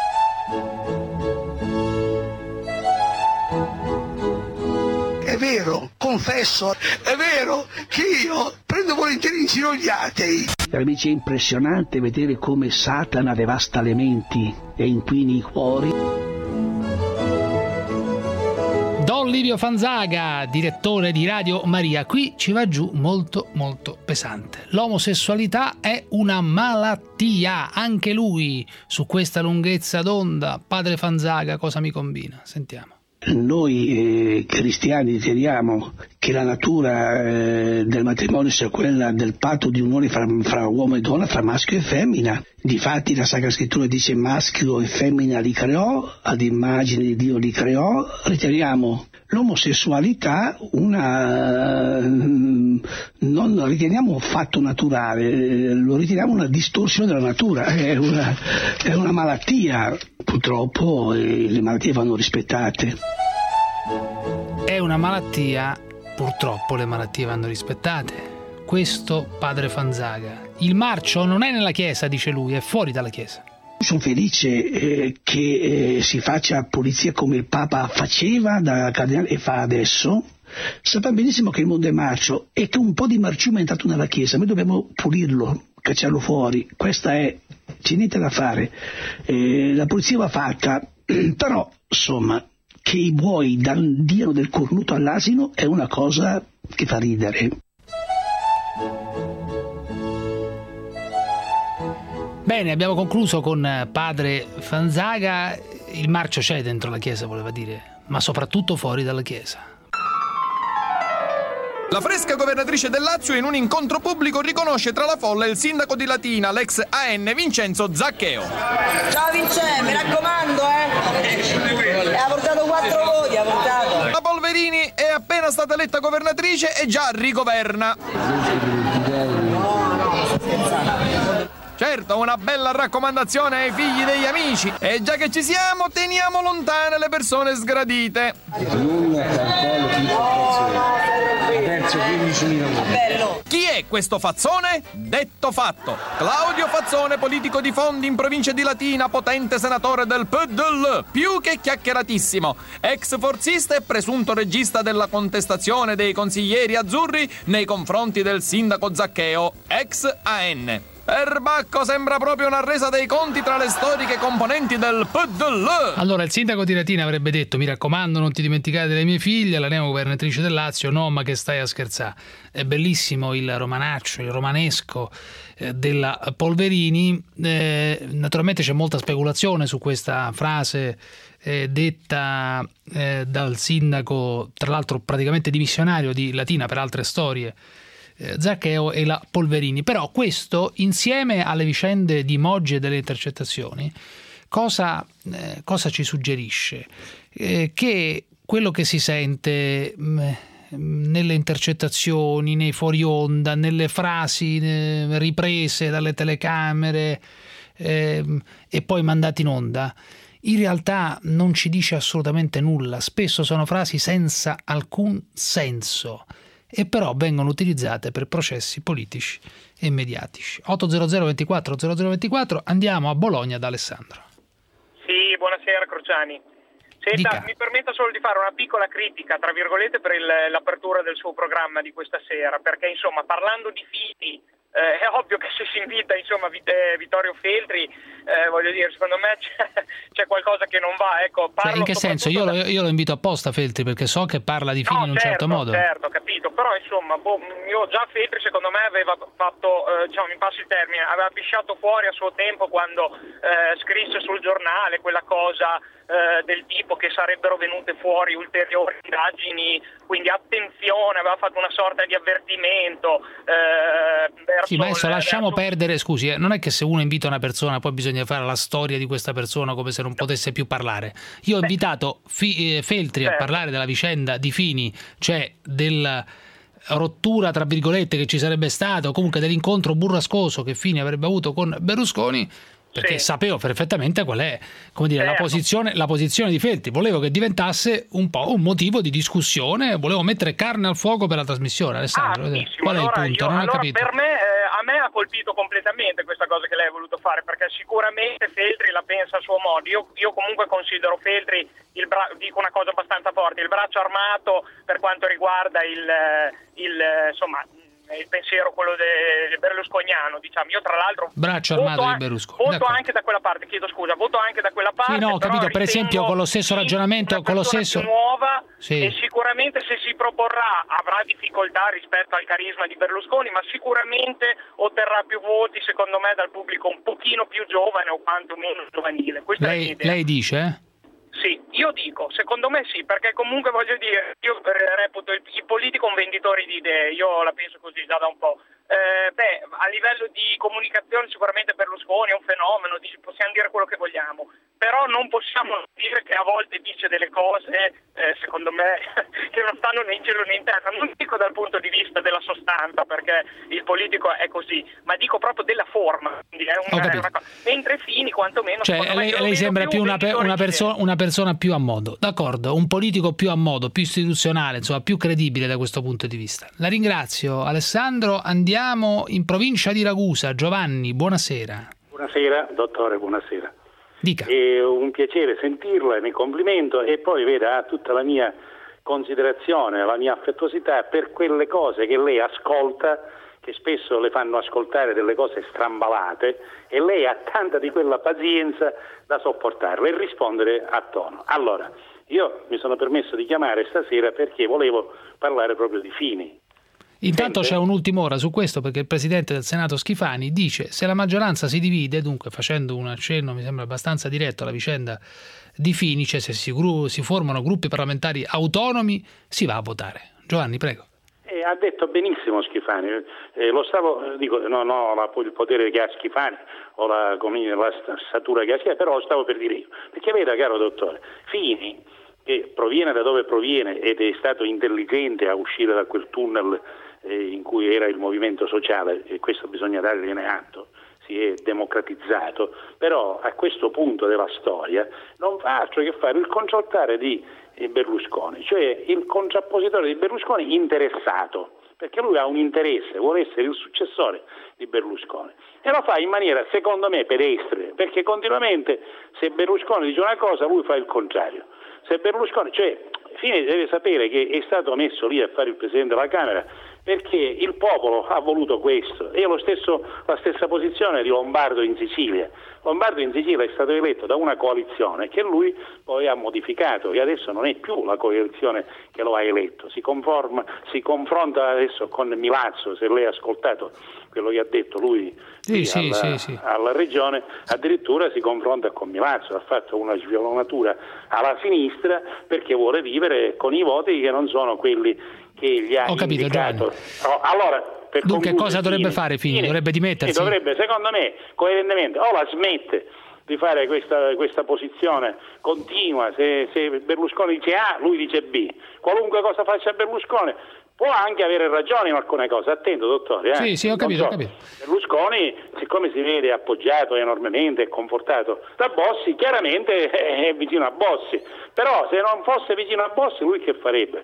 È vero, confesso, è vero che io prendo volentieri in giro gli atei. Amici, è impressionante vedere come Satana devasta le menti e inquini i cuori. Don Livio Fanzaga, direttore di Radio Maria, qui ci va giù molto molto pesante. L'omosessualità è una malattia, anche lui su questa lunghezza d'onda. Padre Fanzaga, cosa mi combina? Sentiamo. Noi cristiani riteniamo che la natura del matrimonio sia quella del patto di unione fra uomo e donna, fra maschio e femmina. Difatti la Sacra Scrittura dice maschio e femmina li creò, ad immagine di Dio li creò. Riteniamo l'omosessualità non riteniamo un fatto naturale, lo riteniamo una distorsione della natura, è una malattia. Purtroppo le malattie vanno rispettate. È una malattia, purtroppo le malattie vanno rispettate. Questo Padre Fanzaga. Il marcio non è nella chiesa, dice lui, è fuori dalla chiesa. Sono felice che si faccia pulizia come il Papa faceva da cardinale e fa adesso. Sappiamo benissimo che il mondo è marcio e che un po' di marciume è entrato nella chiesa. Noi dobbiamo pulirlo, cacciarlo fuori. Questa è, c'è niente da fare. La pulizia va fatta, però insomma che i buoi diano del cornuto all'asino è una cosa che fa ridere. Bene, abbiamo concluso con Padre Fanzaga. Il marcio c'è dentro la chiesa, voleva dire, ma soprattutto fuori dalla chiesa. La fresca governatrice del Lazio in un incontro pubblico riconosce tra la folla il sindaco di Latina, l'ex AN Vincenzo Zaccheo. Ciao Vincenzo, mi raccomando, ha portato 4 voti, ha portato. La Polverini è appena stata eletta governatrice e già rigoverna. Certo, una bella raccomandazione ai figli degli amici. E già che ci siamo, teniamo lontane le persone sgradite. Chi è questo fazzone? Detto fatto. Claudio Fazzone, politico di Fondi in provincia di Latina, potente senatore del PDL, più che chiacchieratissimo. Ex forzista e presunto regista della contestazione dei consiglieri azzurri nei confronti del sindaco Zaccheo, ex AN. Perbacco sembra proprio una resa dei conti tra le storiche componenti del PDL. Allora, il sindaco di Latina avrebbe detto: mi raccomando, non ti dimenticare delle mie figlie, la neogovernatrice del Lazio. No, ma che stai a scherzare? È bellissimo il romanaccio, il romanesco della Polverini. Naturalmente c'è molta speculazione su questa frase detta dal sindaco, tra l'altro praticamente dimissionario di Latina per altre storie, Zaccheo e la Polverini. Però questo, insieme alle vicende di Moggi e delle intercettazioni, cosa ci suggerisce? Che quello che si sente nelle intercettazioni, nei fuori onda, nelle frasi riprese dalle telecamere e poi mandate in onda, in realtà non ci dice assolutamente nulla. Spesso sono frasi senza alcun senso, e però vengono utilizzate per processi politici e mediatici. 800 24 0024, andiamo a Bologna da Alessandro. Sì, buonasera Cruciani. Senta, mi permetta solo di fare una piccola critica, tra virgolette, per l'apertura del suo programma di questa sera, perché insomma, parlando di figli, è ovvio che se si invita insomma Vittorio Feltri, voglio dire, secondo me c'è qualcosa che non va. Ecco, in che senso? Io lo invito apposta Feltri, perché so che parla di figli in un certo modo. Certo, capito, però insomma io già Feltri secondo me aveva fatto, mi passi il termine, aveva pisciato fuori a suo tempo quando scrisse sul giornale quella cosa del tipo che sarebbero venute fuori ulteriori indagini, quindi attenzione, aveva fatto una sorta di avvertimento sì, ma adesso lasciamo perdere, scusi, non è che se uno invita una persona poi bisogna fare la storia di questa persona come se non potesse più parlare. Io ho invitato Feltri a parlare della vicenda di Fini, cioè del rottura tra virgolette che ci sarebbe stato, o comunque dell'incontro burrascoso che fine avrebbe avuto con Berlusconi, perché sapevo perfettamente qual è, come dire, la posizione di Feltri. Volevo che diventasse un po' un motivo di discussione, volevo mettere carne al fuoco per la trasmissione. Alessandro, qual è il punto? Non ho capito. Per me, a me ha colpito completamente questa cosa che lei ha voluto fare, perché sicuramente Feltri la pensa a suo modo. Io comunque considero Feltri, dico una cosa abbastanza forte, il braccio armato per quanto riguarda insomma, il pensiero quello del berlusconiano, diciamo. Io tra l'altro braccio armato di Berlusconi, voto anche da quella parte, chiedo scusa, voto anche da quella parte. Sì, no, ho capito, per esempio con lo stesso ragionamento, con lo stesso nuova, sì. E sicuramente se si proporrà avrà difficoltà rispetto al carisma di Berlusconi, ma sicuramente otterrà più voti, secondo me, dal pubblico un pochino più giovane o quantomeno giovanile. Questa è l'idea. Lei dice? Sì, io dico, secondo me sì, perché comunque voglio dire, io reputo il politico un venditore di idee, io la penso così già da un po'. A livello di comunicazione sicuramente Berlusconi è un fenomeno, possiamo dire quello che vogliamo, però non possiamo dire che a volte dice delle cose, secondo me, che non stanno né in cielo né in terra. Non dico dal punto di vista della sostanza, perché il politico è così, ma dico proprio della forma. Quindi è una cosa. Mentre Fini, quantomeno, cioè, lei sembra più una persona più a modo, d'accordo, un politico più a modo, più istituzionale, insomma, più credibile da questo punto di vista. La ringrazio, Alessandro. Andiamo in provincia di Ragusa. Giovanni, buonasera. Buonasera, dottore, buonasera. Dica. È un piacere sentirla, mi complimento, e poi veda tutta la mia considerazione, la mia affettuosità per quelle cose che lei ascolta, che spesso le fanno ascoltare delle cose strambalate, e lei ha tanta di quella pazienza da sopportarle e rispondere a tono. Allora, io mi sono permesso di chiamare stasera perché volevo parlare proprio di Fini. Intanto c'è un'ultima ora su questo, perché il Presidente del Senato Schifani dice: se la maggioranza si divide, dunque facendo un accenno mi sembra abbastanza diretto alla vicenda di Fini, cioè se si formano gruppi parlamentari autonomi, si va a votare. Giovanni, prego. Ha detto benissimo Schifani, non ho il potere che ha Schifani o la statura che ha Schifani, però lo stavo per dire io, perché veda, caro dottore, Fini, che proviene da dove proviene ed è stato intelligente a uscire da quel tunnel in cui era il movimento sociale, e questo bisogna dargliene atto, si è democratizzato, però a questo punto della storia non fa altro che fare il contraltare di Berlusconi, cioè il contrappositore di Berlusconi interessato, perché lui ha un interesse, vuole essere il successore di Berlusconi, e lo fa in maniera, secondo me, pedestre, perché continuamente, se Berlusconi dice una cosa, lui fa il contrario. Se Berlusconi, Fini deve sapere che è stato messo lì a fare il Presidente della Camera perché il popolo ha voluto questo, e la stessa posizione di Lombardo in Sicilia. Lombardo in Sicilia è stato eletto da una coalizione che lui poi ha modificato, e adesso non è più la coalizione che lo ha eletto, si confronta adesso con Milazzo. Se lei ha ascoltato quello che ha detto lui alla regione, addirittura si confronta con Milazzo, ha fatto una svionatura alla sinistra perché vuole vivere con i voti che non sono quelli che gli ha indicato. Dunque cosa dovrebbe fare Fini? Dovrebbe dimettersi? Dovrebbe, secondo me, coerentemente, o la smette di fare questa posizione continua, se Berlusconi dice A, lui dice B, qualunque cosa faccia Berlusconi può anche avere ragione in alcune cose, attento dottore. Sì, ho capito. Berlusconi, siccome si vede appoggiato enormemente e confortato da Bossi, chiaramente è vicino a Bossi, però se non fosse vicino a Bossi lui che farebbe?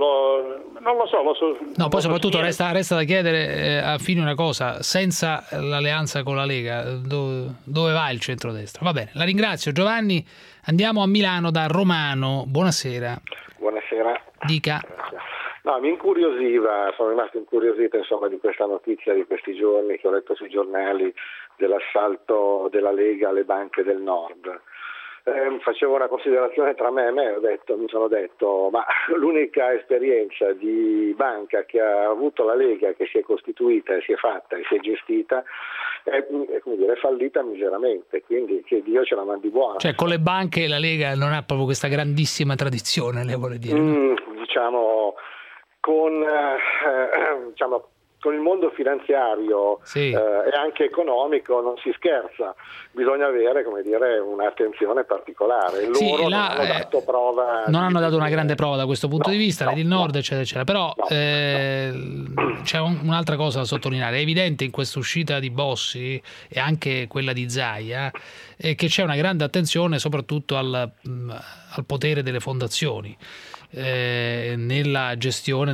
Non lo so. No, poi soprattutto resta da chiedere a Fini una cosa: senza l'alleanza con la Lega dove va il centrodestra? Va bene, la ringrazio Giovanni. Andiamo a Milano da Romano. Buonasera. Buonasera. Dica. No, mi incuriosiva, sono rimasto incuriosito di questa notizia di questi giorni che ho letto sui giornali dell'assalto della Lega alle banche del Nord. Facevo una considerazione tra me e me, mi sono detto, ma l'unica esperienza di banca che ha avuto la Lega, che si è costituita e si è fatta e si è gestita, è fallita miseramente, quindi che Dio ce la mandi buona. Cioè con le banche la Lega non ha proprio questa grandissima tradizione, lei vuole dire? con il mondo finanziario e anche economico non si scherza, bisogna avere, come dire, un'attenzione particolare. Loro non hanno dato una grande prova da questo punto di vista, il Nord eccetera eccetera, però c'è un'altra cosa da sottolineare. È evidente in questa uscita di Bossi e anche quella di Zaia che c'è una grande attenzione soprattutto al potere delle fondazioni nella gestione,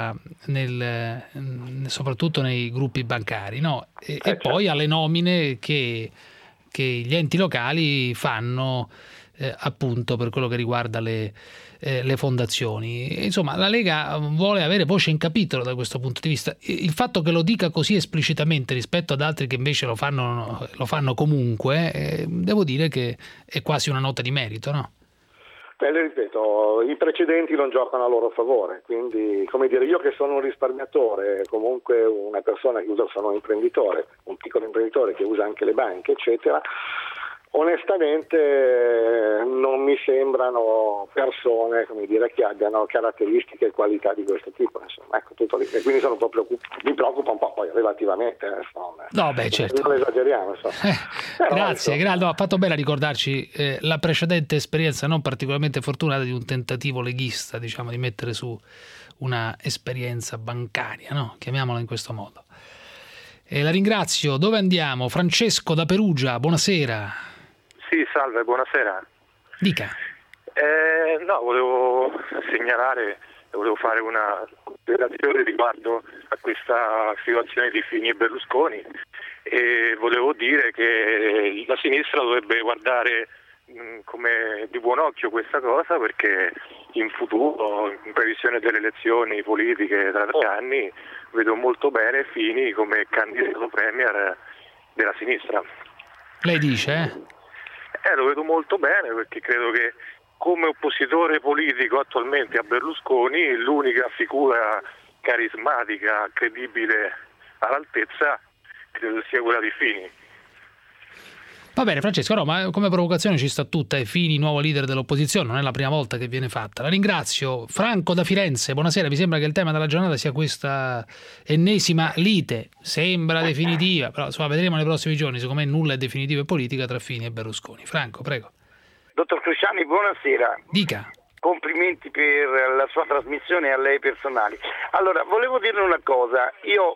soprattutto nei gruppi bancari, no? E poi alle nomine che gli enti locali fanno appunto per quello che riguarda le fondazioni. Insomma, la Lega vuole avere voce in capitolo da questo punto di vista. Il fatto che lo dica così esplicitamente rispetto ad altri che invece lo fanno comunque, devo dire che è quasi una nota di merito, no? Le ripeto, i precedenti non giocano a loro favore, quindi, come dire, io che sono un risparmiatore, comunque una persona che sono un imprenditore, un piccolo imprenditore che usa anche le banche, eccetera, onestamente non mi sembrano persone, come dire, che abbiano caratteristiche e qualità di questo tipo, insomma, ecco, tutto lì. E quindi mi preoccupa un po' poi relativamente, insomma. No, beh, certo. Non esageriamo, insomma. Grazie, ha fatto bene a ricordarci la precedente esperienza non particolarmente fortunata di un tentativo leghista, diciamo, di mettere su una esperienza bancaria, no? Chiamiamola in questo modo. La ringrazio. Dove andiamo? Francesco da Perugia, buonasera. Sì, salve, buonasera. Dica. No, volevo segnalare, volevo fare una considerazione riguardo a questa situazione di Fini e Berlusconi e volevo dire che la sinistra dovrebbe guardare come di buon occhio questa cosa, perché in futuro, in previsione delle elezioni politiche tra 3 anni, vedo molto bene Fini come candidato premier della sinistra. Lei dice? Lo vedo molto bene, perché credo che come oppositore politico attualmente a Berlusconi l'unica figura carismatica, credibile, all'altezza, credo sia quella di Fini. Va bene Francesco, no, ma come provocazione ci sta tutta, e Fini nuovo leader dell'opposizione, non è la prima volta che viene fatta. La ringrazio. Franco da Firenze, buonasera. Mi sembra che il tema della giornata sia questa ennesima lite, sembra definitiva, però insomma vedremo nei prossimi giorni. Secondo me nulla è definitivo in politica tra Fini e Berlusconi. Franco, prego. Dottor Cruciani, buonasera. Dica. Complimenti per la sua trasmissione e a lei personali. Allora, volevo dirle una cosa. Io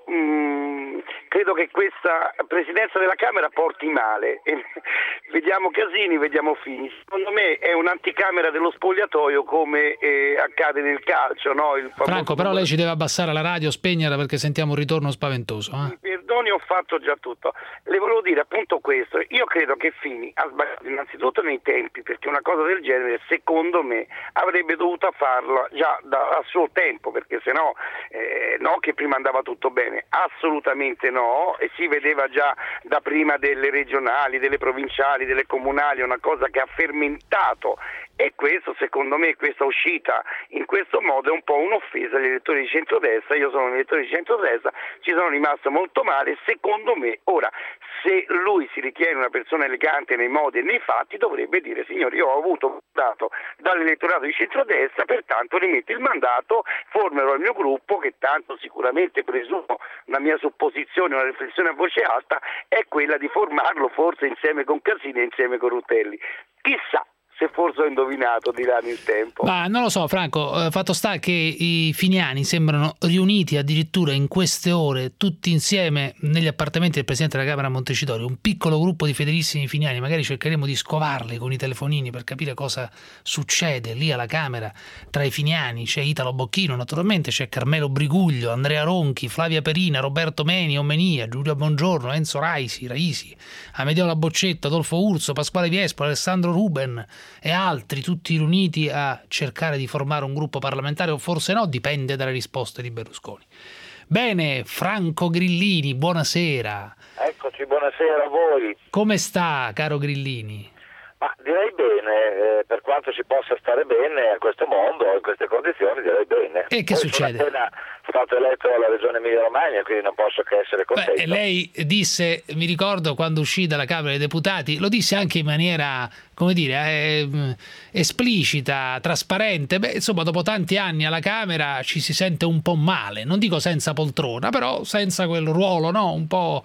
credo che questa presidenza della Camera porti male. Vediamo Casini, vediamo Fini. Secondo me è un'anticamera dello spogliatoio, come accade nel calcio, no? Franco, però lei ci deve abbassare la radio, spegnerla, perché sentiamo un ritorno spaventoso. Mi perdoni, ho fatto già tutto. Le volevo dire appunto questo. Io credo che Fini ha sbagliato innanzitutto nei tempi, perché una cosa del genere, secondo me, avrebbe dovuto farlo già a suo tempo, perché sennò no che prima andava tutto bene, assolutamente no, e si vedeva già da prima delle regionali, delle provinciali, delle comunali, una cosa che ha fermentato, e questo, secondo me, questa uscita in questo modo è un po' un'offesa agli elettori di centrodestra. Io sono un elettore di centrodestra, ci sono rimasto molto male, secondo me. Ora, se lui si ritiene una persona elegante nei modi e nei fatti, dovrebbe dire: signori, io ho avuto mandato dall'elettorato di centrodestra, pertanto rimetto il mandato, formerò il mio gruppo, che tanto sicuramente, presumo, una mia supposizione, una riflessione a voce alta, è quella di formarlo forse insieme con Casini e insieme con Rutelli. Chissà se forse ho indovinato, diranno il tempo. Ma non lo so, Franco, fatto sta che i finiani sembrano riuniti addirittura in queste ore tutti insieme negli appartamenti del Presidente della Camera Montecitorio, un piccolo gruppo di fedelissimi finiani. Magari cercheremo di scovarli con i telefonini per capire cosa succede lì alla Camera tra i finiani. C'è Italo Bocchino, naturalmente, c'è Carmelo Briguglio, Andrea Ronchi, Flavia Perina, Roberto Meni, Omenia, Giulia Bongiorno, Enzo Raisi, Amedeo Laboccetta, Adolfo Urso, Pasquale Viespo, Alessandro Ruben e altri, tutti riuniti a cercare di formare un gruppo parlamentare, o forse no, dipende dalle risposte di Berlusconi. Bene, Franco Grillini, buonasera. Eccoci, buonasera a voi. Come sta, caro Grillini? Ma direi bene, per quanto si possa stare bene a questo mondo, in queste condizioni, direi bene. E che succede? stato eletto alla Regione Emilia-Romagna, quindi non posso che essere contento. Lei disse, mi ricordo quando uscì dalla Camera dei Deputati, lo disse anche in maniera, come dire, esplicita, trasparente. Insomma, dopo tanti anni alla Camera ci si sente un po' male, non dico senza poltrona, però senza quel ruolo, no? Un po'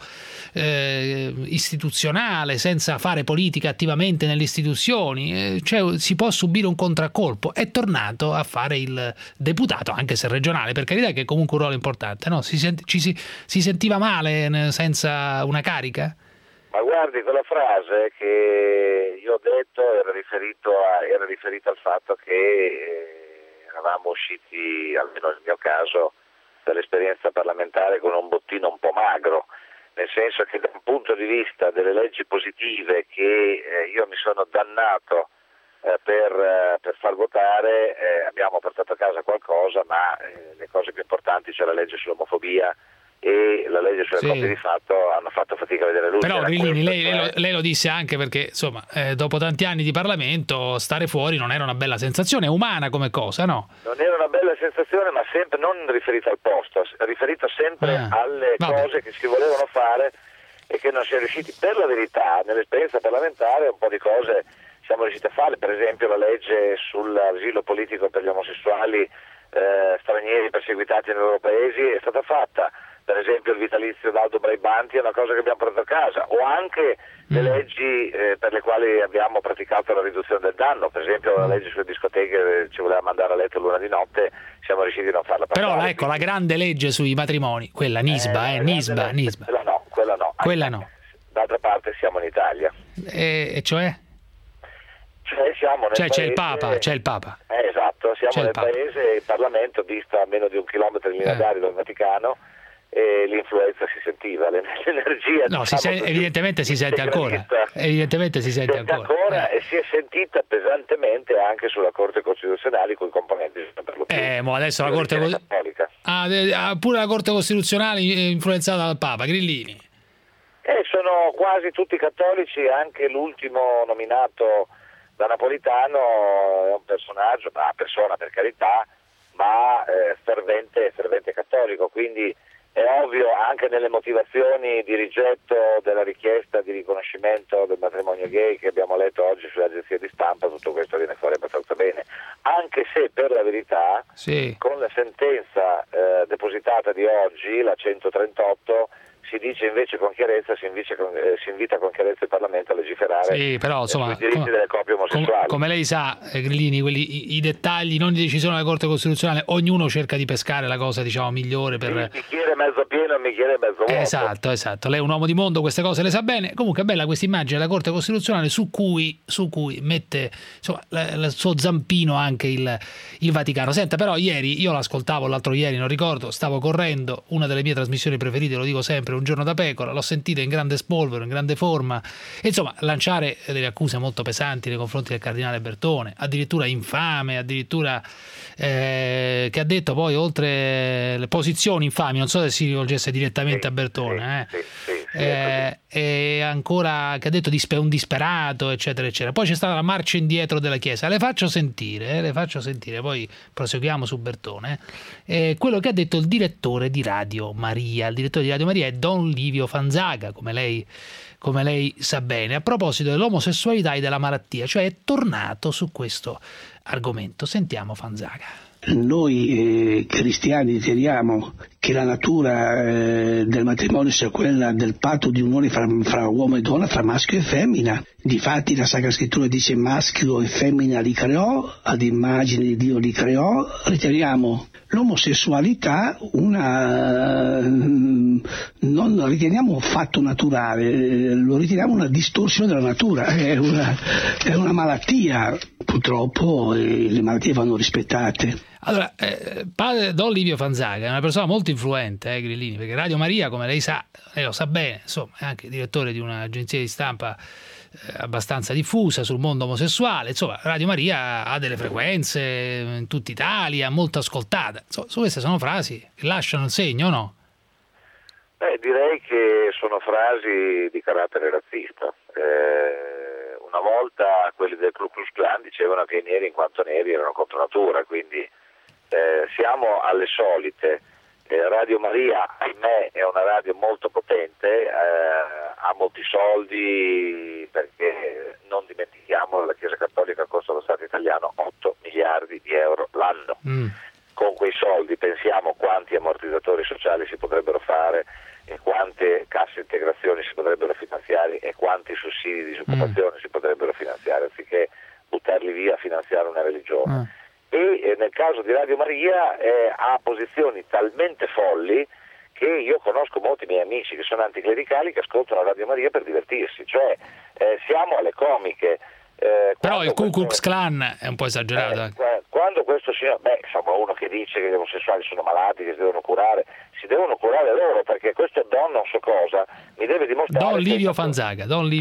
istituzionale, senza fare politica attivamente nelle istituzioni, cioè si può subire un contraccolpo. È tornato a fare il deputato, anche se regionale, per carità, che è comunque un ruolo importante, no? Si sentiva male senza una carica? Ma guardi, quella frase che io ho detto era riferita al fatto che eravamo usciti, almeno nel mio caso, dall'esperienza parlamentare con un bottino un po' magro, nel senso che da un punto di vista delle leggi positive che io mi sono dannato per far votare, abbiamo portato a casa qualcosa, ma le cose più importanti, c'è la legge sull'omofobia e la legge sulle coppie di fatto, hanno fatto fatica a vedere luce. Però Grillini, lei lo disse anche perché insomma dopo tanti anni di Parlamento stare fuori non era una bella sensazione, è umana come cosa, no? Non era una bella sensazione, ma sempre non riferita al posto, riferita sempre alle cose che si volevano fare e che non si è riusciti. Per la verità, nell'esperienza parlamentare un po' di cose siamo riusciti a fare, per esempio la legge sull'asilo politico per gli omosessuali stranieri perseguitati nei loro paesi è stata fatta. Per esempio il vitalizio d'Aldo Braibanti è una cosa che abbiamo portato a casa, o anche le leggi per le quali abbiamo praticato la riduzione del danno, per esempio la legge sulle discoteche ci voleva mandare a letto l'una di notte, siamo riusciti a non farla passare. Però ecco, la grande legge sui matrimoni, quella Nisba, Nisba. Quella no. D'altra parte siamo in Italia. E cioè? Siamo nel c'è il Papa. Esatto, siamo nel paese, il Parlamento dista a meno di 1 chilometro lineari dal Vaticano, e l'influenza si sentiva, l'energia. No, evidentemente si sente ancora. Evidentemente si sente ancora. E si è sentita pesantemente anche sulla Corte Costituzionale, con i componenti per lo più. Adesso la Corte pure la Corte Costituzionale influenzata dal Papa, Grillini. Sono quasi tutti cattolici, anche l'ultimo nominato da Napolitano è un personaggio, persona per carità, ma fervente cattolico, quindi è ovvio anche nelle motivazioni di rigetto della richiesta di riconoscimento del matrimonio gay che abbiamo letto oggi sulle agenzie di stampa, tutto questo viene fuori abbastanza bene, anche se per la verità con la sentenza depositata di oggi, la 138, si dice invece con chiarezza, si invita con chiarezza il Parlamento a legiferare però, insomma, sui diritti delle coppie omosessuali. Come lei sa, Grillini, i dettagli non di decisione della Corte Costituzionale, ognuno cerca di pescare la cosa migliore per... Il bicchiere mezzo pieno e il bicchiere mezzo vuoto. Esatto. Lei è un uomo di mondo, queste cose le sa bene. Comunque è bella questa immagine della Corte Costituzionale su cui mette il suo zampino anche il Vaticano. Senta, però ieri, io l'ascoltavo l'altro ieri, non ricordo, stavo correndo, una delle mie trasmissioni preferite, lo dico sempre, Un giorno da pecora, l'ho sentita in grande spolvero, in grande forma, e insomma lanciare delle accuse molto pesanti nei confronti del cardinale Bertone, addirittura infame, addirittura che ha detto poi, oltre le posizioni infami, non so se si rivolgesse direttamente a Bertone, e ancora che ha detto un disperato, eccetera eccetera. Poi c'è stata la marcia indietro della Chiesa, le faccio sentire, poi proseguiamo su Bertone. Quello che ha detto il direttore di Radio Maria. Il direttore di Radio Maria è Don Livio Fanzaga, come lei sa bene, a proposito dell'omosessualità e della malattia, cioè è tornato su questo argomento. Sentiamo Fanzaga. Noi cristiani riteniamo che la natura del matrimonio sia quella del patto di unione fra uomo e donna, fra maschio e femmina. Difatti la Sacra Scrittura dice maschio e femmina li creò, ad immagine di Dio li creò. Riteniamo l'omosessualità non riteniamo un fatto naturale, lo riteniamo una distorsione della natura, è una malattia. Purtroppo le malattie vanno rispettate. Allora, padre Don Livio Fanzaga è una persona molto influente, Grillini, perché Radio Maria, come lei sa, lei lo sa bene, insomma, è anche direttore di un'agenzia di stampa abbastanza diffusa sul mondo omosessuale. Insomma, Radio Maria ha delle frequenze in tutta Italia, molto ascoltata. Insomma, queste sono frasi che lasciano il segno, no? Direi che sono frasi di carattere razzista. Una volta quelli del Ku Klux Klan dicevano che i neri in quanto neri erano contro natura, quindi siamo alle solite. Radio Maria, ahimè, è una radio molto potente, ha molti soldi, perché non dimentichiamo, la Chiesa Cattolica costa allo Stato italiano 8 miliardi di euro l'anno. Con quei soldi pensiamo quanti ammortizzatori sociali si potrebbero fare e quante casse integrazioni si potrebbero finanziare e quanti sussidi di disoccupazione si potrebbero finanziare, anziché buttarli via a finanziare una religione. E nel caso di Radio Maria ha posizioni talmente folli che io conosco molti miei amici che sono anticlericali che ascoltano Radio Maria per divertirsi, cioè siamo alle comiche. Però il Ku Klux Klan è un po' esagerato. Quando questo signore, insomma, uno che dice che gli omosessuali sono malati, che si devono curare loro, perché questo Don non so cosa mi deve dimostrare. Don Livio Fanzaga mi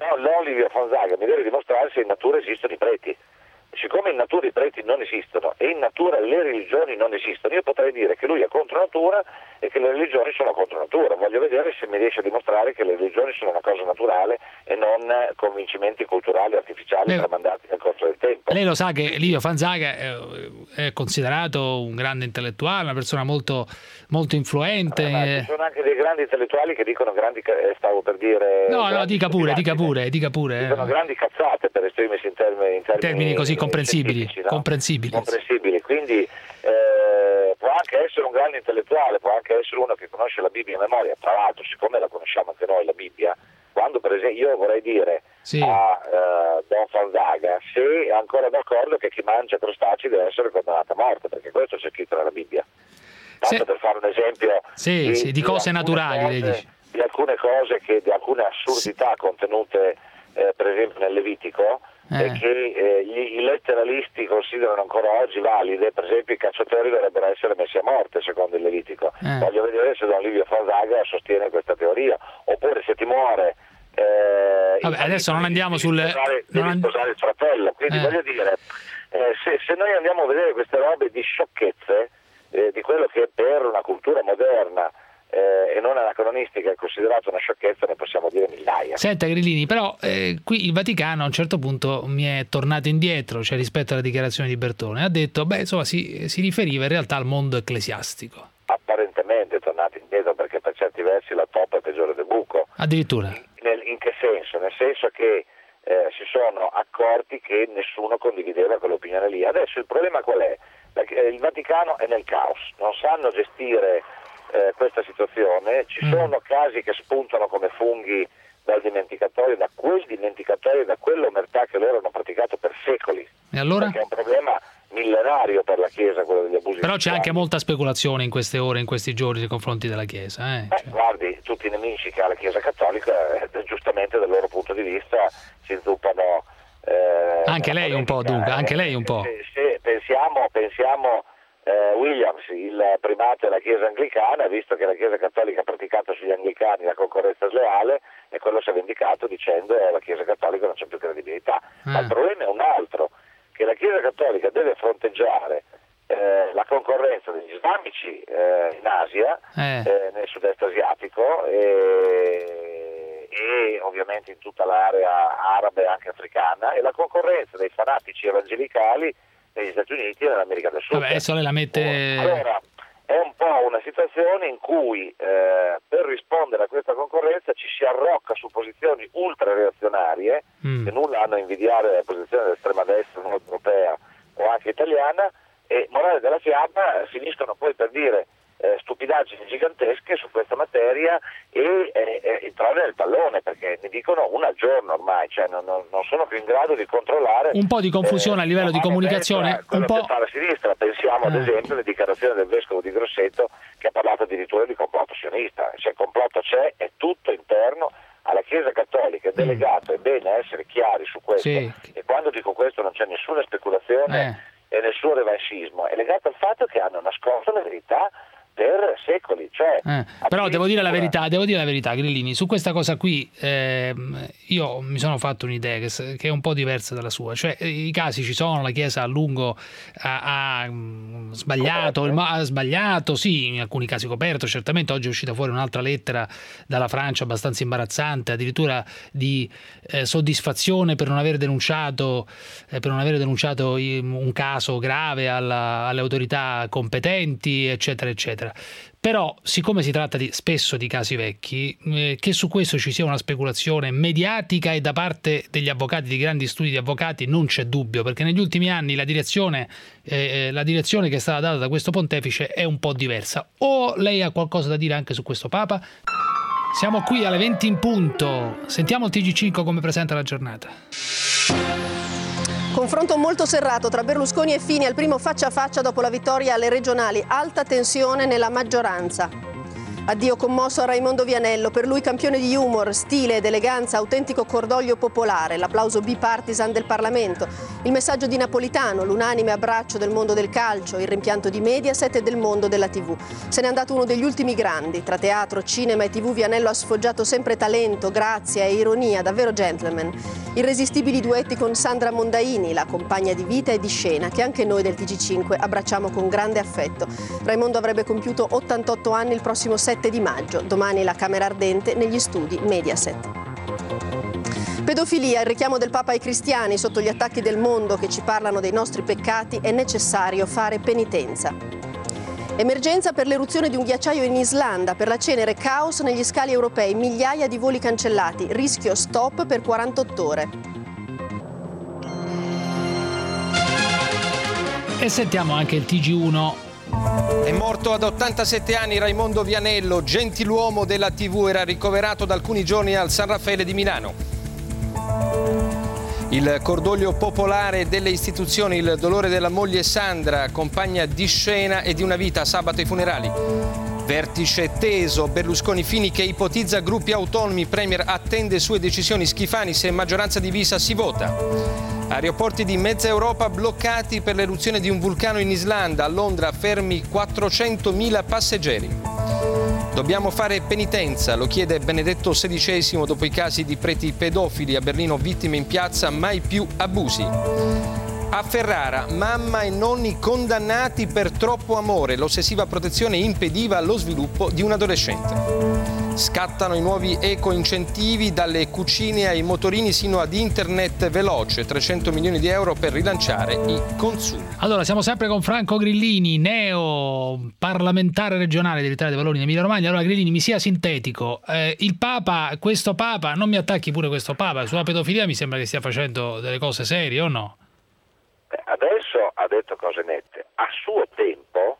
deve dimostrare se in natura esistono i preti. Siccome in natura i preti non esistono e in natura le religioni non esistono, io potrei dire che lui è contro natura e che le religioni sono contro natura. Voglio vedere se mi riesce a dimostrare che le religioni sono una cosa naturale e non convincimenti culturali artificiali tramandati nel corso del tempo. Lei lo sa che Livio Fanzaga è considerato un grande intellettuale, una persona molto, molto influente. Ci sono anche dei grandi intellettuali che dicono grandi, stavo per dire... No, dica pure. Dicono grandi cazzate, per esprimersi in termini così comprensibili. Quindi può anche essere un grande intellettuale, può anche essere uno che conosce la Bibbia a memoria. Tra l'altro, siccome la conosciamo anche noi la Bibbia, quando per esempio io vorrei dire a Don Fanzaga se è ancora d'accordo che chi mangia crostacei deve essere condannato a morte, perché questo c'è scritto nella Bibbia. Tanto per fare un esempio di cose naturali, lei dice. Di alcune cose, di alcune assurdità contenute per esempio nel Levitico, e che i letteralisti considerano ancora oggi valide. Per esempio i cacciatori dovrebbero essere messi a morte secondo il Levitico. Voglio vedere se Don Livio Fanzaga sostiene questa teoria, oppure se ti muore adesso non andiamo devi sposare il fratello. Quindi voglio dire, se noi andiamo a vedere queste robe di sciocchezze, di quello che per una cultura moderna e non anacronistica è considerato una sciocchezza, ne possiamo dire migliaia. Senta Grillini, però qui il Vaticano a un certo punto mi è tornato indietro, cioè rispetto alla dichiarazione di Bertone, ha detto si riferiva in realtà al mondo ecclesiastico. Apparentemente è tornato indietro, perché per certi versi la toppa è peggiore del buco. Addirittura. In che senso? Nel senso che si sono accorti che nessuno condivideva quell'opinione lì. Adesso il problema qual è? Il Vaticano è nel caos, non sanno gestire questa situazione, ci sono casi che spuntano come funghi dal dimenticatoio, da quel dimenticatoio, da quell'omertà che loro hanno praticato per secoli. E allora? Perché è un problema millenario per la Chiesa, quello degli abusi. Però c'è anche molta speculazione in queste ore, in questi giorni, nei confronti della Chiesa. Guardi, tutti i nemici che ha la Chiesa Cattolica, giustamente dal loro punto di vista, si inzuppano. Anche lei un po', dunque, anche lei un po'. Se pensiamo Williams, il primate della Chiesa anglicana, visto che la Chiesa Cattolica ha praticato sugli anglicani la concorrenza sleale, e quello si è vendicato dicendo che la Chiesa Cattolica non c'è più credibilità. Ma il problema è un altro, che la Chiesa Cattolica deve fronteggiare la concorrenza degli islamici in Asia, nel sud-est asiatico e ovviamente in tutta l'area araba e anche africana, e la concorrenza dei fanatici evangelicali negli Stati Uniti e nell'America del Sud. Adesso lei la mette... Allora, è un po' una situazione in cui per rispondere a questa concorrenza ci si arrocca su posizioni ultra reazionarie che nulla hanno a invidiare alle posizioni dell'estrema destra nord europea o anche italiana, e morale della fiaba finiscono poi per dire stupidaggini gigantesche su questa materia e entrare nel pallone, perché ne dicono una al giorno ormai, cioè non sono più in grado di controllare. Un po' di confusione a livello di comunicazione, un po' a sinistra. Pensiamo ad esempio alle dichiarazioni del vescovo di Grosseto, che ha parlato addirittura di complotto sionista. Se il complotto c'è, è tutto interno alla Chiesa Cattolica, è delegato, è bene essere chiari su questo, e quando dico questo non c'è nessuna speculazione e nessun revanscismo, è legato al fatto che hanno nascosto la verità per secoli, però devo dire la verità, Grillini, su questa cosa qui io mi sono fatto un'idea che è un po' diversa dalla sua, cioè i casi ci sono, la Chiesa a lungo ha sbagliato, sì, in alcuni casi coperto, certamente. Oggi è uscita fuori un'altra lettera dalla Francia abbastanza imbarazzante, addirittura di soddisfazione per non aver denunciato un caso grave alle autorità competenti, eccetera eccetera. Però, siccome si tratta spesso di casi vecchi, che su questo ci sia una speculazione mediatica e da parte degli avvocati, di grandi studi di avvocati, non c'è dubbio, perché negli ultimi anni la direzione che è stata data da questo pontefice è un po' diversa. O lei ha qualcosa da dire anche su questo Papa? Siamo qui alle 20 in punto. Sentiamo il TG5 come presenta la giornata. Confronto molto serrato tra Berlusconi e Fini al primo faccia a faccia dopo la vittoria alle regionali. Alta tensione nella maggioranza. Addio commosso a Raimondo Vianello, per lui campione di humor, stile ed eleganza, autentico cordoglio popolare, l'applauso bipartisan del Parlamento, il messaggio di Napolitano, l'unanime abbraccio del mondo del calcio, il rimpianto di Mediaset e del mondo della TV. Se n'è andato uno degli ultimi grandi, tra teatro, cinema e TV Vianello ha sfoggiato sempre talento, grazia e ironia, davvero gentleman. Irresistibili duetti con Sandra Mondaini, la compagna di vita e di scena, che anche noi del TG5 abbracciamo con grande affetto. Raimondo avrebbe compiuto 88 anni il prossimo 7 di maggio, domani la Camera Ardente negli studi Mediaset. Pedofilia, il richiamo del Papa ai cristiani sotto gli attacchi del mondo che ci parlano dei nostri peccati, è necessario fare penitenza. Emergenza per l'eruzione di un ghiacciaio in Islanda, per la cenere caos negli scali europei, migliaia di voli cancellati, rischio stop per 48 ore. E sentiamo anche il TG1. È morto ad 87 anni Raimondo Vianello, gentiluomo della TV, era ricoverato da alcuni giorni al San Raffaele di Milano. Il cordoglio popolare delle istituzioni, il dolore della moglie Sandra, compagna di scena e di una vita, sabato ai funerali. Vertice teso, Berlusconi-Fini che ipotizza gruppi autonomi, Premier attende sue decisioni, Schifani se maggioranza divisa si vota. Aeroporti di mezza Europa bloccati per l'eruzione di un vulcano in Islanda, a Londra fermi 400.000 passeggeri. Dobbiamo fare penitenza, lo chiede Benedetto XVI dopo i casi di preti pedofili a Berlino, vittime in piazza, mai più abusi. A Ferrara, mamma e nonni condannati per troppo amore, l'ossessiva protezione impediva lo sviluppo di un adolescente. Scattano i nuovi eco-incentivi, dalle cucine ai motorini sino ad internet veloce, 300 milioni di euro per rilanciare i consumi. Allora, siamo sempre con Franco Grillini, neo parlamentare regionale dell'Italia dei Valori in Emilia Romagna. Allora Grillini, mi sia sintetico, il Papa, questo Papa, non mi attacchi pure questo Papa, sulla pedofilia mi sembra che stia facendo delle cose serie o no? Adesso ha detto cose nette, a suo tempo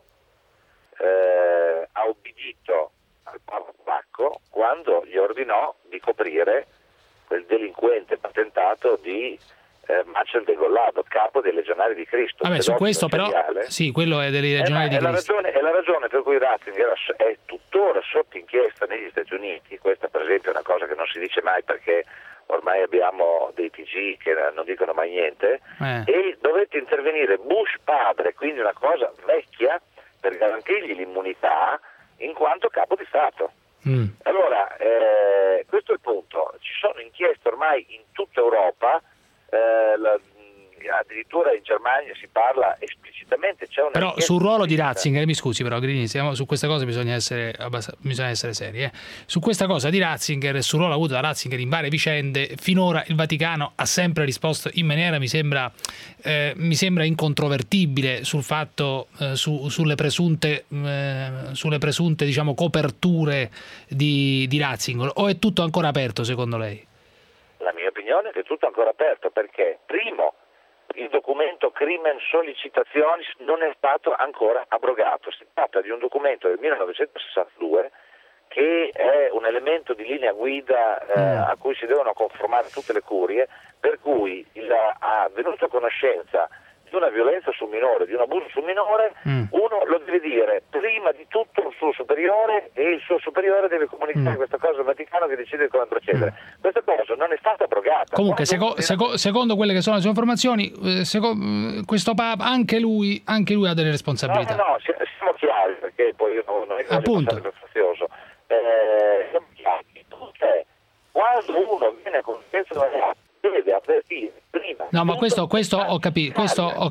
ha obbedito al Papa Bacco quando gli ordinò di coprire quel delinquente patentato di Marcel de Gollado, capo dei Legionari di Cristo. Vabbè, su questo però, sì, quello è dei Legionari di Cristo. È la ragione per cui Ratzinger è tuttora sotto inchiesta negli Stati Uniti. Questa per esempio è una cosa che non si dice mai perché ormai abbiamo dei TG che non dicono mai niente, e dovette intervenire Bush padre, quindi una cosa vecchia, per garantirgli l'immunità in quanto capo di Stato. Allora, questo è il punto. Ci sono inchieste ormai in tutta Europa, addirittura in Germania si parla esplicitamente. C'è una però sul ruolo di Ratzinger, mi scusi però Grini, su queste cose bisogna essere seri. Su questa cosa di Ratzinger e sul ruolo avuto da Ratzinger in varie vicende, finora il Vaticano ha sempre risposto in maniera mi sembra incontrovertibile sul fatto sulle presunte diciamo coperture di Ratzinger, o è tutto ancora aperto secondo lei? La mia opinione è che è tutto ancora aperto perché primo il documento Crimen Sollicitationis non è stato ancora abrogato. Si tratta di un documento del 1962 che è un elemento di linea guida a cui si devono conformare tutte le curie, per cui venuto a conoscenza di una violenza sul minore, di un abuso sul minore, uno lo deve dire prima di tutto il suo superiore e il suo superiore deve comunicare questa cosa al Vaticano che decide come procedere. Questa cosa non è stata abrogata. Comunque, secondo quelle che sono le sue informazioni, questo Papa, anche lui ha delle responsabilità. No, siamo chiari, perché poi io non è appunto fazioso. Siamo chiari. Quando uno viene a conoscenza della realtà, deve avvertire prima. No, ma questo ho capito.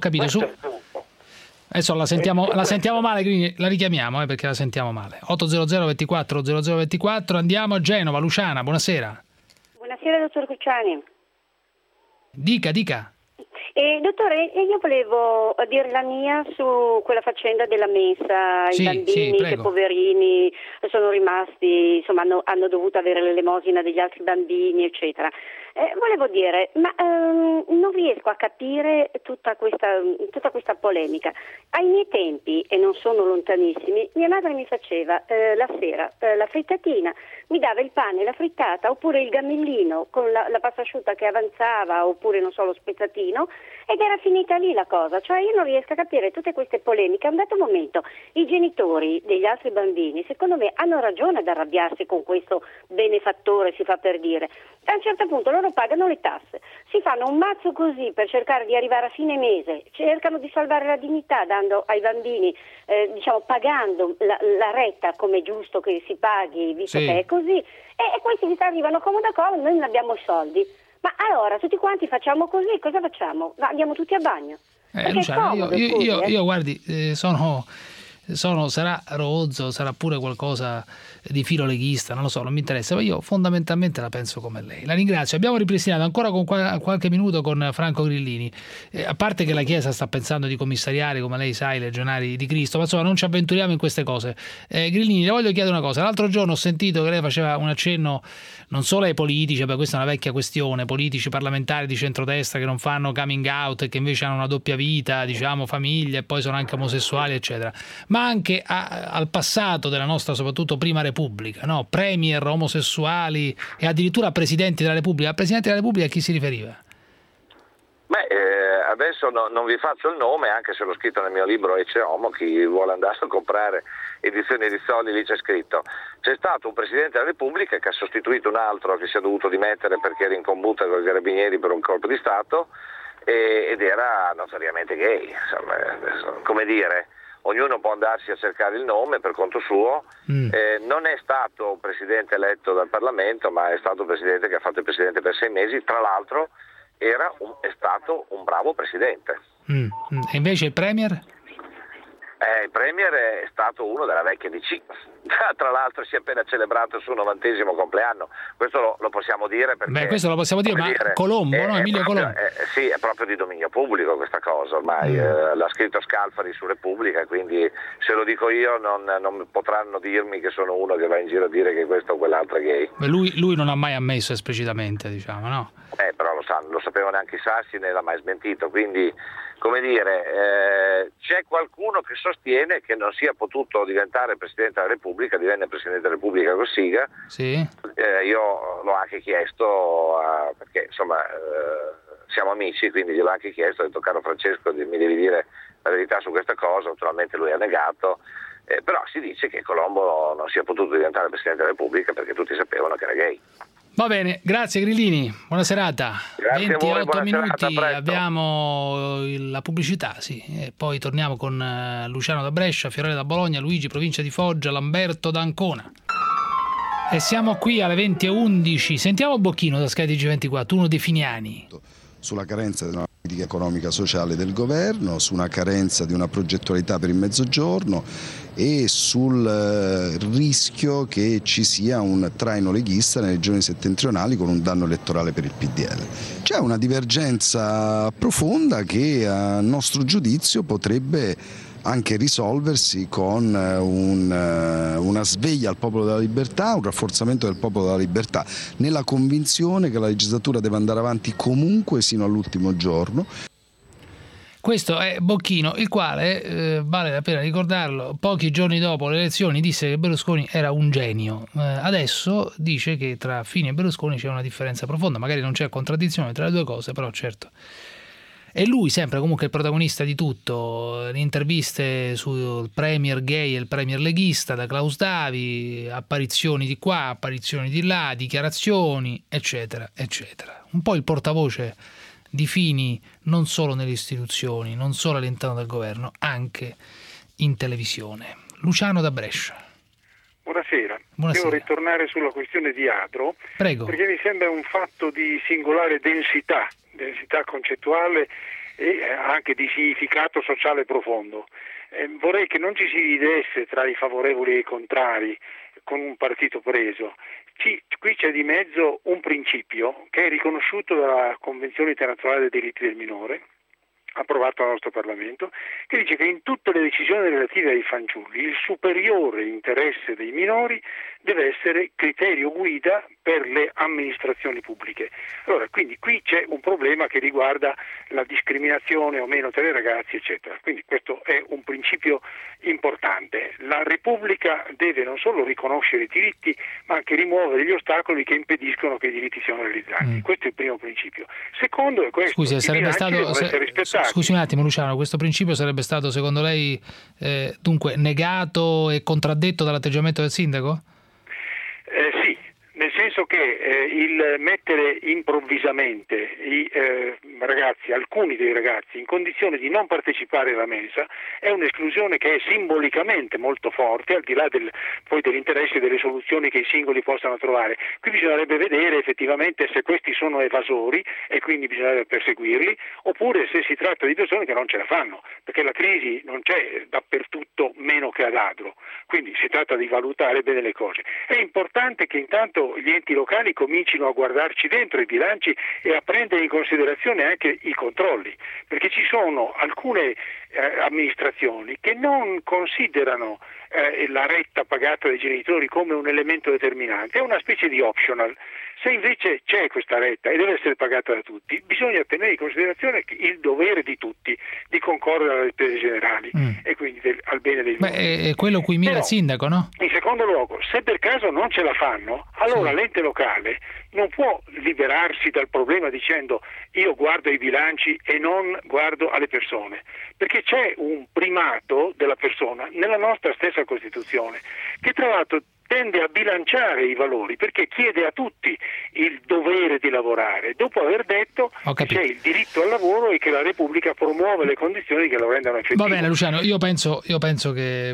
Adesso la sentiamo male, quindi la richiamiamo perché la sentiamo male. 800 24 0024, andiamo a Genova. Luciana, buonasera. Buonasera dottor Cruciani. Dica. Dottore, io volevo dire la mia su quella faccenda della mensa, i bambini che poverini sono rimasti, insomma hanno dovuto avere l'elemosina degli altri bambini, eccetera. Volevo dire, ma non riesco a capire tutta questa polemica. Ai miei tempi, e non sono lontanissimi, mia madre mi faceva la sera la frittatina, mi dava il pane, la frittata, oppure il gamellino con la pasta asciutta che avanzava, oppure non so, lo spezzatino, ed era finita lì la cosa. Cioè io non riesco a capire tutte queste polemiche. A un dato momento i genitori degli altri bambini, secondo me, hanno ragione ad arrabbiarsi con questo benefattore, si fa per dire. A un certo punto loro pagano le tasse, si fanno un mazzo così per cercare di arrivare a fine mese, cercano di salvare la dignità dando ai bambini, pagando la retta come è giusto che si paghi, visto che è così, e questi arrivano comodo a comodo, noi non abbiamo i soldi. Ma allora tutti quanti facciamo così, cosa facciamo? Andiamo tutti a bagno? Luciana, io guardi, sarà rozzo, sarà pure qualcosa di filo leghista, non lo so, non mi interessa, ma io fondamentalmente la penso come lei. La ringrazio. Abbiamo ripristinato ancora con qualche minuto con Franco Grillini, a parte che la Chiesa sta pensando di commissariare, come lei sa, i legionari di Cristo, ma insomma non ci avventuriamo in queste cose. Grillini, le voglio chiedere una cosa. L'altro giorno ho sentito che lei faceva un accenno non solo ai politici, questa è una vecchia questione, politici parlamentari di centrodestra che non fanno coming out e che invece hanno una doppia vita, diciamo famiglia, e poi sono anche omosessuali eccetera, ma anche al passato della nostra soprattutto prima Repubblica, no? Premier omosessuali e addirittura presidenti della Repubblica. Al Presidente della Repubblica a chi si riferiva? Adesso non vi faccio il nome, anche se l'ho scritto nel mio libro Ecce Homo, chi vuole andare a comprare edizioni Rizzoli, lì c'è scritto. C'è stato un Presidente della Repubblica che ha sostituito un altro che si è dovuto dimettere perché era in combutta con i carabinieri per un colpo di Stato ed era notoriamente gay. Insomma, come dire, ognuno può andarsi a cercare il nome per conto suo. Non è stato un Presidente eletto dal Parlamento, ma è stato un Presidente che ha fatto il Presidente per 6 mesi, tra l'altro è stato un bravo Presidente. E invece il Premier? Il Premier è stato uno della vecchia DC, tra l'altro si è appena celebrato il suo 90° compleanno, questo lo possiamo dire perché... questo lo possiamo dire, ma Colombo, no? Emilio Colombo. Sì, è proprio di dominio pubblico questa cosa, ormai l'ha scritto Scalfari su Repubblica, quindi se lo dico io non potranno dirmi che sono uno che va in giro a dire che questo o quell'altro è gay. Lui non ha mai ammesso esplicitamente, diciamo, no? Però lo sapevano anche i Sassi, ne l'ha mai smentito, quindi... Come dire, c'è qualcuno che sostiene che non sia potuto diventare Presidente della Repubblica, divenne Presidente della Repubblica Cossiga. Sì. Io l'ho anche chiesto, perché insomma siamo amici, quindi gliel'ho anche chiesto, ho detto caro Francesco mi devi dire la verità su questa cosa, naturalmente lui ha negato, però si dice che Colombo non sia potuto diventare Presidente della Repubblica perché tutti sapevano che era gay. Va bene, grazie Grillini, buona serata. Grazie 28 a voi, minuti, serata, abbiamo la pubblicità, sì, e poi torniamo con Luciano da Brescia, Fiorella da Bologna, Luigi, provincia di Foggia, Lamberto da Ancona. E siamo qui alle 20:11, sentiamo Bocchino da Sky TG24, uno dei finiani. Sulla carenza della politica economica sociale del governo, su una carenza di una progettualità per il Mezzogiorno e sul rischio che ci sia un traino leghista nelle regioni settentrionali con un danno elettorale per il PDL. C'è una divergenza profonda che a nostro giudizio potrebbe anche risolversi con una sveglia al popolo della libertà, un rafforzamento del popolo della libertà, nella convinzione che la legislatura deve andare avanti comunque sino all'ultimo giorno. Questo è Bocchino, il quale, vale la pena ricordarlo, pochi giorni dopo le elezioni disse che Berlusconi era un genio. Adesso dice che tra Fini e Berlusconi c'è una differenza profonda, magari non c'è contraddizione tra le due cose, però certo. E lui sempre comunque il protagonista di tutto, le interviste sul premier gay e il premier leghista da Klaus Davi, apparizioni di qua, apparizioni di là, dichiarazioni, eccetera, eccetera. Un po' il portavoce di Fini non solo nelle istituzioni, non solo all'interno del governo, anche in televisione. Luciano da Brescia. Buonasera. Buonasera. Devo ritornare sulla questione di Adro. Prego. Perché mi sembra un fatto di singolare densità concettuale e anche di significato sociale profondo. Vorrei che non ci si dividesse tra i favorevoli e i contrari con un partito preso. Qui c'è di mezzo un principio che è riconosciuto dalla Convenzione internazionale dei diritti del minore, approvato dal nostro Parlamento, che dice che in tutte le decisioni relative ai fanciulli il superiore interesse dei minori deve essere criterio guida per le amministrazioni pubbliche. Allora, quindi qui c'è un problema che riguarda la discriminazione o meno tra i ragazzi, eccetera. Quindi questo è un principio importante. La Repubblica deve non solo riconoscere i diritti, ma anche rimuovere gli ostacoli che impediscono che i diritti siano realizzati. Questo è il primo principio. Secondo è questo: scusi, sarebbe stato scusi un attimo, Luciano, questo principio sarebbe stato secondo lei dunque negato e contraddetto dall'atteggiamento del sindaco? Sì, nel senso che il mettere improvvisamente i ragazzi, alcuni dei ragazzi, in condizione di non partecipare alla mensa è un'esclusione che è simbolicamente molto forte, al di là poi dell'interesse e delle soluzioni che i singoli possano trovare. Qui bisognerebbe vedere effettivamente se questi sono evasori e quindi bisognerebbe perseguirli, oppure se si tratta di persone che non ce la fanno, perché la crisi non c'è dappertutto meno che ad Adro, quindi si tratta di valutare bene le cose. È importante che intanto gli enti locali comincino a guardarci dentro i bilanci e a prendere in considerazione anche i controlli, perché ci sono alcune amministrazioni che non considerano la retta pagata dai genitori come un elemento determinante, è una specie di optional. Se invece c'è questa retta e deve essere pagata da tutti, bisogna tenere in considerazione il dovere di tutti di concorrere alle spese generali e quindi al bene dei minori. È quello cui mira il sindaco, no? In secondo luogo, se per caso non ce la fanno, allora l'ente locale non può liberarsi dal problema dicendo io guardo i bilanci e non guardo alle persone, perché c'è un primato della persona nella nostra stessa Costituzione, che tra l'altro tende a bilanciare i valori, perché chiede a tutti il dovere di lavorare, dopo aver detto che c'è il diritto al lavoro e che la Repubblica promuove le condizioni che lo rendano effettivo. Va bene, Luciano, io penso che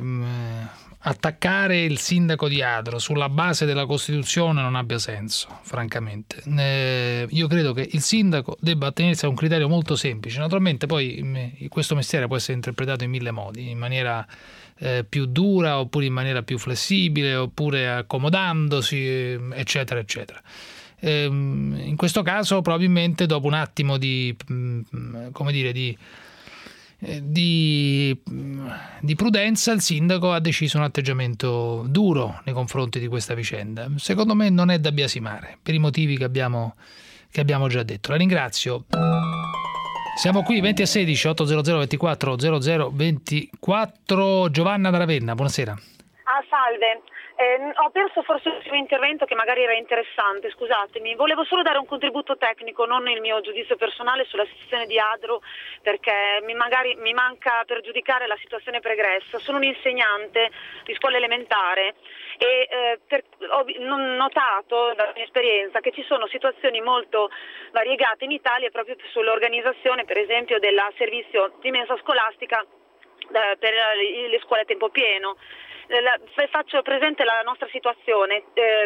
attaccare il sindaco di Adro sulla base della Costituzione non abbia senso, francamente. Io credo che il sindaco debba attenersi a un criterio molto semplice. Naturalmente poi questo mestiere può essere interpretato in mille modi, in maniera più dura oppure in maniera più flessibile oppure accomodandosi, eccetera eccetera. In questo caso probabilmente dopo un attimo di prudenza il sindaco ha deciso un atteggiamento duro nei confronti di questa vicenda. Secondo me non è da biasimare per i motivi che abbiamo già detto. La ringrazio. Siamo qui 20 a 16 800 24 00 24. Giovanna da Ravenna, buonasera. Salve. Ho perso forse il suo intervento che magari era interessante, scusatemi. Volevo solo dare un contributo tecnico, non il mio giudizio personale sulla situazione di Adro, perché magari mi manca per giudicare la situazione pregressa. Sono un insegnante di scuola elementare e ho notato dalla mia esperienza che ci sono situazioni molto variegate in Italia proprio sull'organizzazione, per esempio, del servizio di mensa scolastica per le scuole a tempo pieno. Faccio presente la nostra situazione.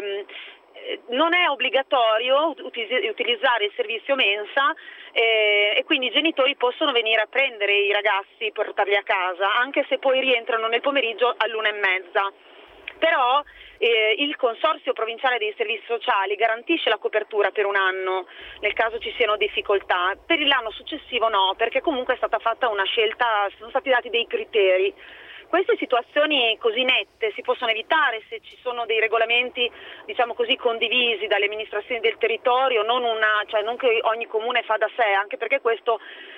Non è obbligatorio utilizzare il servizio mensa e quindi i genitori possono venire a prendere i ragazzi e portarli a casa, anche se poi rientrano nel pomeriggio all'1:30. Però il Consorzio Provinciale dei Servizi Sociali garantisce la copertura per un anno nel caso ci siano difficoltà, per l'anno successivo no, perché comunque è stata fatta una scelta, sono stati dati dei criteri. Queste situazioni così nette si possono evitare se ci sono dei regolamenti, diciamo così, condivisi dalle amministrazioni del territorio, non che ogni comune fa da sé, anche perché questo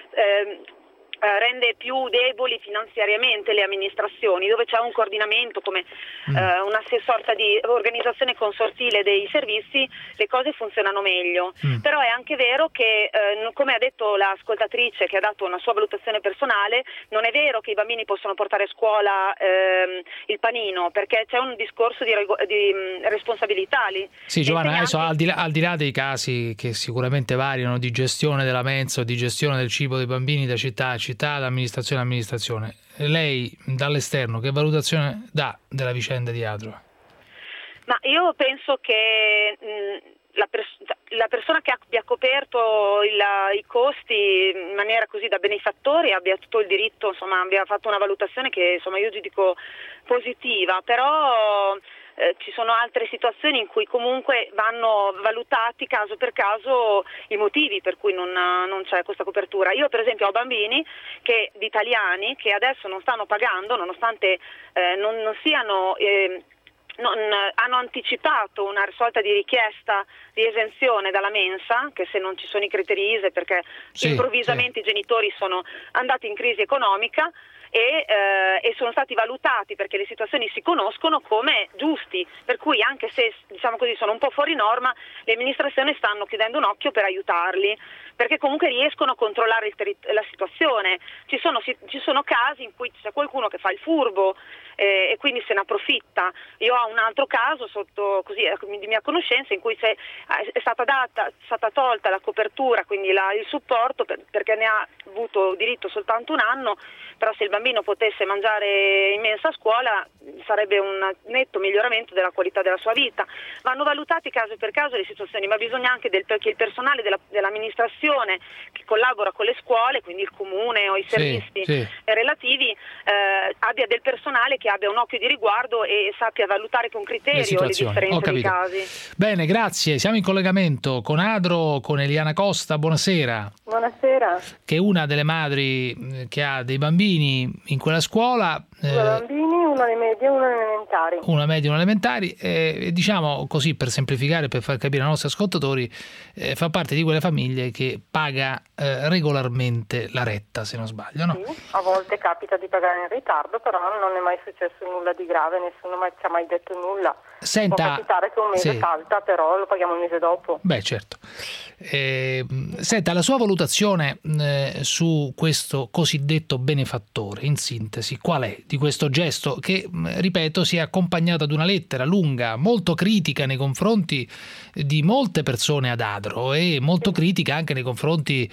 rende più deboli finanziariamente le amministrazioni, dove c'è un coordinamento come una sorta di organizzazione consortile dei servizi, le cose funzionano meglio. Però è anche vero che, come ha detto l'ascoltatrice che ha dato una sua valutazione personale, non è vero che i bambini possono portare a scuola il panino, perché c'è un discorso di responsabilità lì. Sì, Giovanna, adesso al di là dei casi che sicuramente variano di gestione della mensa o di gestione del cibo dei bambini da città a città, da amministrazione a amministrazione, lei dall'esterno che valutazione dà della vicenda di Adro? Ma io penso che la persona che abbia coperto i costi in maniera così da benefattori abbia tutto il diritto, insomma, abbia fatto una valutazione che insomma io giudico positiva, però ci sono altre situazioni in cui comunque vanno valutati caso per caso i motivi per cui non c'è questa copertura. Io per esempio ho bambini di italiani che adesso non stanno pagando nonostante non siano... hanno anticipato una sorta di richiesta di esenzione dalla mensa, che se non ci sono i criteri ISEE perché improvvisamente i genitori sono andati in crisi economica e sono stati valutati, perché le situazioni si conoscono, come giusti, per cui anche se diciamo così sono un po' fuori norma, le amministrazioni stanno chiudendo un occhio per aiutarli, perché comunque riescono a controllare la situazione. Ci sono casi in cui c'è qualcuno che fa il furbo e quindi se ne approfitta. Io ho un altro caso di mia conoscenza in cui è stata tolta la copertura, quindi il supporto perché ne ha avuto diritto soltanto un anno, però se il bambino potesse mangiare in mensa a scuola sarebbe un netto miglioramento della qualità della sua vita. Vanno valutati caso per caso le situazioni, ma bisogna anche che il personale dell'amministrazione che collabora con le scuole, quindi il comune o i servizi relativi, abbia del personale che abbia un occhio di riguardo e sappia valutare con criterio le differenze dei casi. Bene, grazie. Siamo in collegamento con Adro, con Eliana Costa. Buonasera. Buonasera. Che è una delle madri che ha dei bambini in quella scuola. Due bambini, uno alle medie e uno alle elementari. Una media e una elementari. Diciamo così, per semplificare, per far capire ai nostri ascoltatori, fa parte di quelle famiglie che paga regolarmente la retta, se non sbaglio, no? Sì, a volte capita di pagare in ritardo, però non è mai successo nulla di grave, nessuno ci ha mai detto nulla. Senta, può capitare che un mese salta, però lo paghiamo il mese dopo. Beh, certo. Senta, la sua valutazione su questo cosiddetto benefattore, in sintesi, qual è di questo gesto che, ripeto, si è accompagnato ad una lettera lunga, molto critica nei confronti di molte persone ad Adro e molto critica anche nei confronti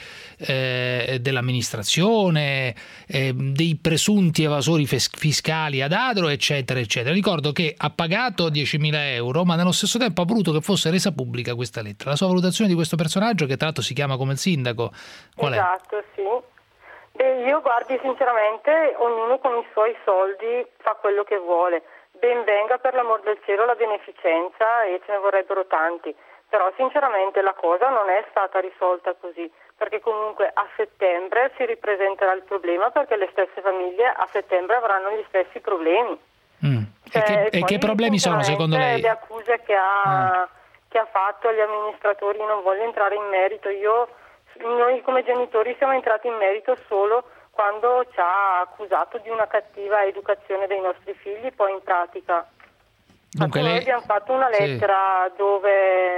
dell'amministrazione, dei presunti evasori fiscali ad Adro, eccetera, eccetera. Ricordo che ha pagato 10.000 euro, ma nello stesso tempo ha voluto che fosse resa pubblica questa lettera. La sua valutazione di questo personaggio, che tra l'altro si chiama come il sindaco, qual è? Esatto, sì. Io guardi, sinceramente, ognuno con i suoi soldi fa quello che vuole. Ben venga, per l'amor del cielo, la beneficenza, e ce ne vorrebbero tanti. Però sinceramente la cosa non è stata risolta così, perché comunque a settembre si ripresenterà il problema, perché le stesse famiglie a settembre avranno gli stessi problemi. E che problemi sono secondo lei? Le accuse che ha fatto agli amministratori, non voglio entrare in merito. Noi come genitori siamo entrati in merito solo quando ci ha accusato di una cattiva educazione dei nostri figli, poi in pratica. Dunque noi abbiamo fatto una lettera dove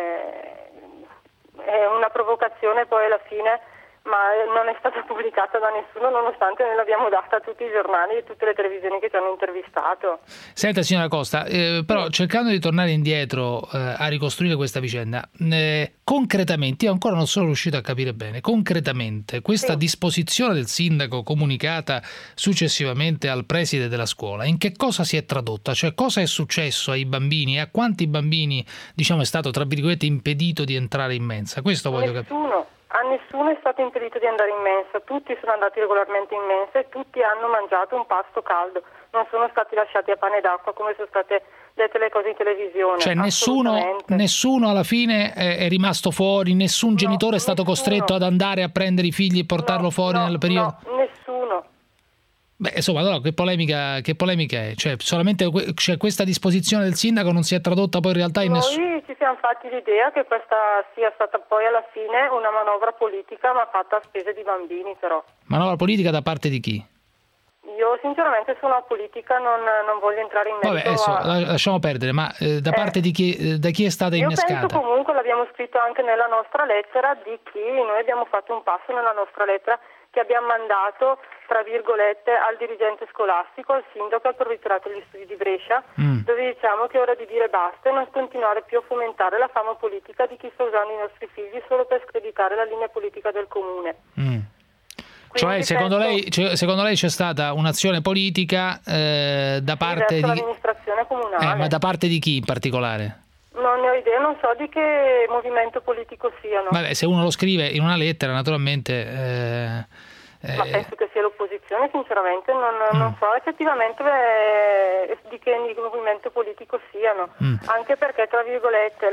è una provocazione poi alla fine, ma non è stata pubblicata da nessuno, nonostante noi l'abbiamo data a tutti i giornali e tutte le televisioni che ci hanno intervistato. Senta, signora Costa, però cercando di tornare indietro a ricostruire questa vicenda, concretamente, io ancora non sono riuscito a capire bene, concretamente questa disposizione del sindaco comunicata successivamente al preside della scuola, in che cosa si è tradotta? Cioè, cosa è successo ai bambini e a quanti bambini, diciamo, è stato, tra virgolette, impedito di entrare in mensa? Questo voglio capire. A nessuno è stato impedito di andare in mensa, tutti sono andati regolarmente in mensa e tutti hanno mangiato un pasto caldo, non sono stati lasciati a pane d'acqua come sono state dette le cose in televisione. Cioè nessuno alla fine è rimasto fuori, nessun genitore è stato costretto ad andare a prendere i figli e portarlo fuori nel periodo? No, nessuno. Beh, insomma, allora, che polemica è? Cioè, solamente questa disposizione del sindaco non si è tradotta poi in realtà in nessuno. Noi ci siamo fatti l'idea che questa sia stata poi alla fine una manovra politica, ma fatta a spese di bambini, però. Manovra politica da parte di chi? Io sinceramente sulla politica non voglio entrare in merito. Vabbè, lasciamo perdere, ma da parte di chi, da chi è stata innescata? Io penso comunque, l'abbiamo scritto anche nella nostra lettera, noi abbiamo fatto un passo nella nostra lettera che abbiamo mandato, tra virgolette, al dirigente scolastico, al sindaco, al provveditorato degli studi di Brescia, dove diciamo che è ora di dire basta e non continuare più a fomentare la fama politica di chi sta usando i nostri figli solo per screditare la linea politica del comune. Cioè, secondo lei c'è stata un'azione politica da parte di l'amministrazione comunale. Ma da parte di chi in particolare? Non ne ho idea, non so di che movimento politico siano. Vabbè, se uno lo scrive in una lettera, naturalmente Ma penso che sia l'opposizione, sinceramente non so effettivamente di che movimento politico siano, anche perché, tra virgolette,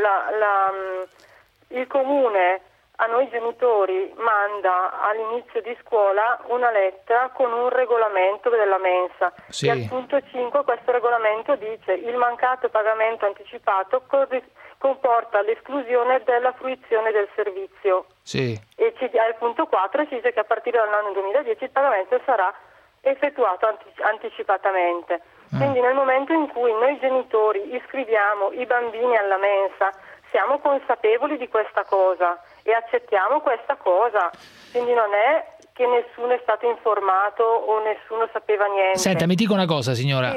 il comune a noi genitori manda all'inizio di scuola una lettera con un regolamento della mensa, e al punto 5 questo regolamento dice: il mancato pagamento anticipato comporta l'esclusione della fruizione del servizio. E al punto 4 si dice che a partire dall'anno 2010 il pagamento sarà effettuato anticipatamente. Quindi nel momento in cui noi genitori iscriviamo i bambini alla mensa, siamo consapevoli di questa cosa e accettiamo questa cosa, quindi non è che nessuno è stato informato o nessuno sapeva niente. Senta, mi dica una cosa, signora,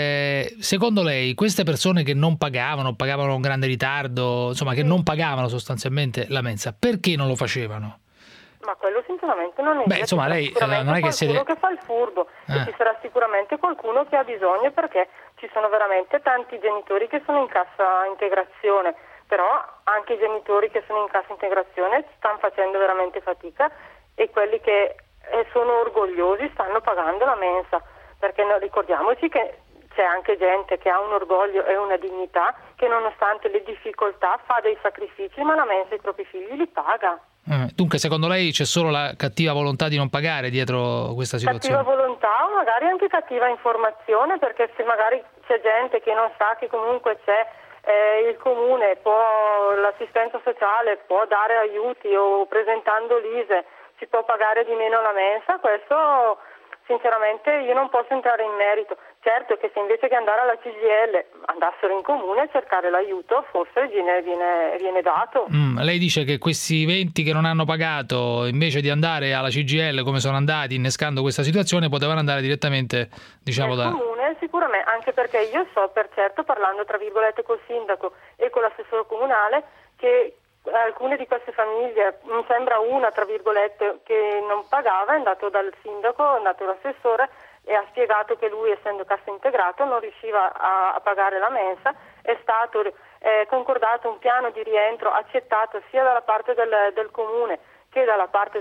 secondo lei queste persone che non pagavano con grande ritardo, insomma che non pagavano sostanzialmente la mensa, perché non lo facevano? Ma quello sinceramente non è. Beh, insomma, lei non è che siete... che fa il furbo, e ci sarà sicuramente qualcuno che ha bisogno, perché ci sono veramente tanti genitori che sono in cassa integrazione, però anche i genitori che sono in cassa integrazione stanno facendo veramente fatica, e quelli che sono orgogliosi stanno pagando la mensa, perché ricordiamoci che c'è anche gente che ha un orgoglio e una dignità, che nonostante le difficoltà fa dei sacrifici, ma la mensa ai propri figli li paga. Dunque, secondo lei c'è solo la cattiva volontà di non pagare dietro questa situazione? Cattiva volontà, o magari anche cattiva informazione, perché se magari c'è gente che non sa che comunque c'è il comune, l'assistenza sociale può dare aiuti, o presentando l'ISEE si può pagare di meno la mensa, questo sinceramente io non posso entrare in merito. Certo che se invece che andare alla CGIL andassero in comune a cercare l'aiuto, forse viene dato. Lei dice che questi 20 che non hanno pagato, invece di andare alla CGIL come sono andati innescando questa situazione, potevano andare direttamente, diciamo, nel comune, sicuramente, anche perché io so per certo, parlando tra virgolette col sindaco e con l'assessore comunale, che alcune di queste famiglie, mi sembra una tra virgolette che non pagava, è andato dal sindaco, è andato l'assessore e ha spiegato che lui, essendo cassa integrato, non riusciva a pagare la mensa. È stato concordato un piano di rientro accettato sia dalla parte del comune che dalla parte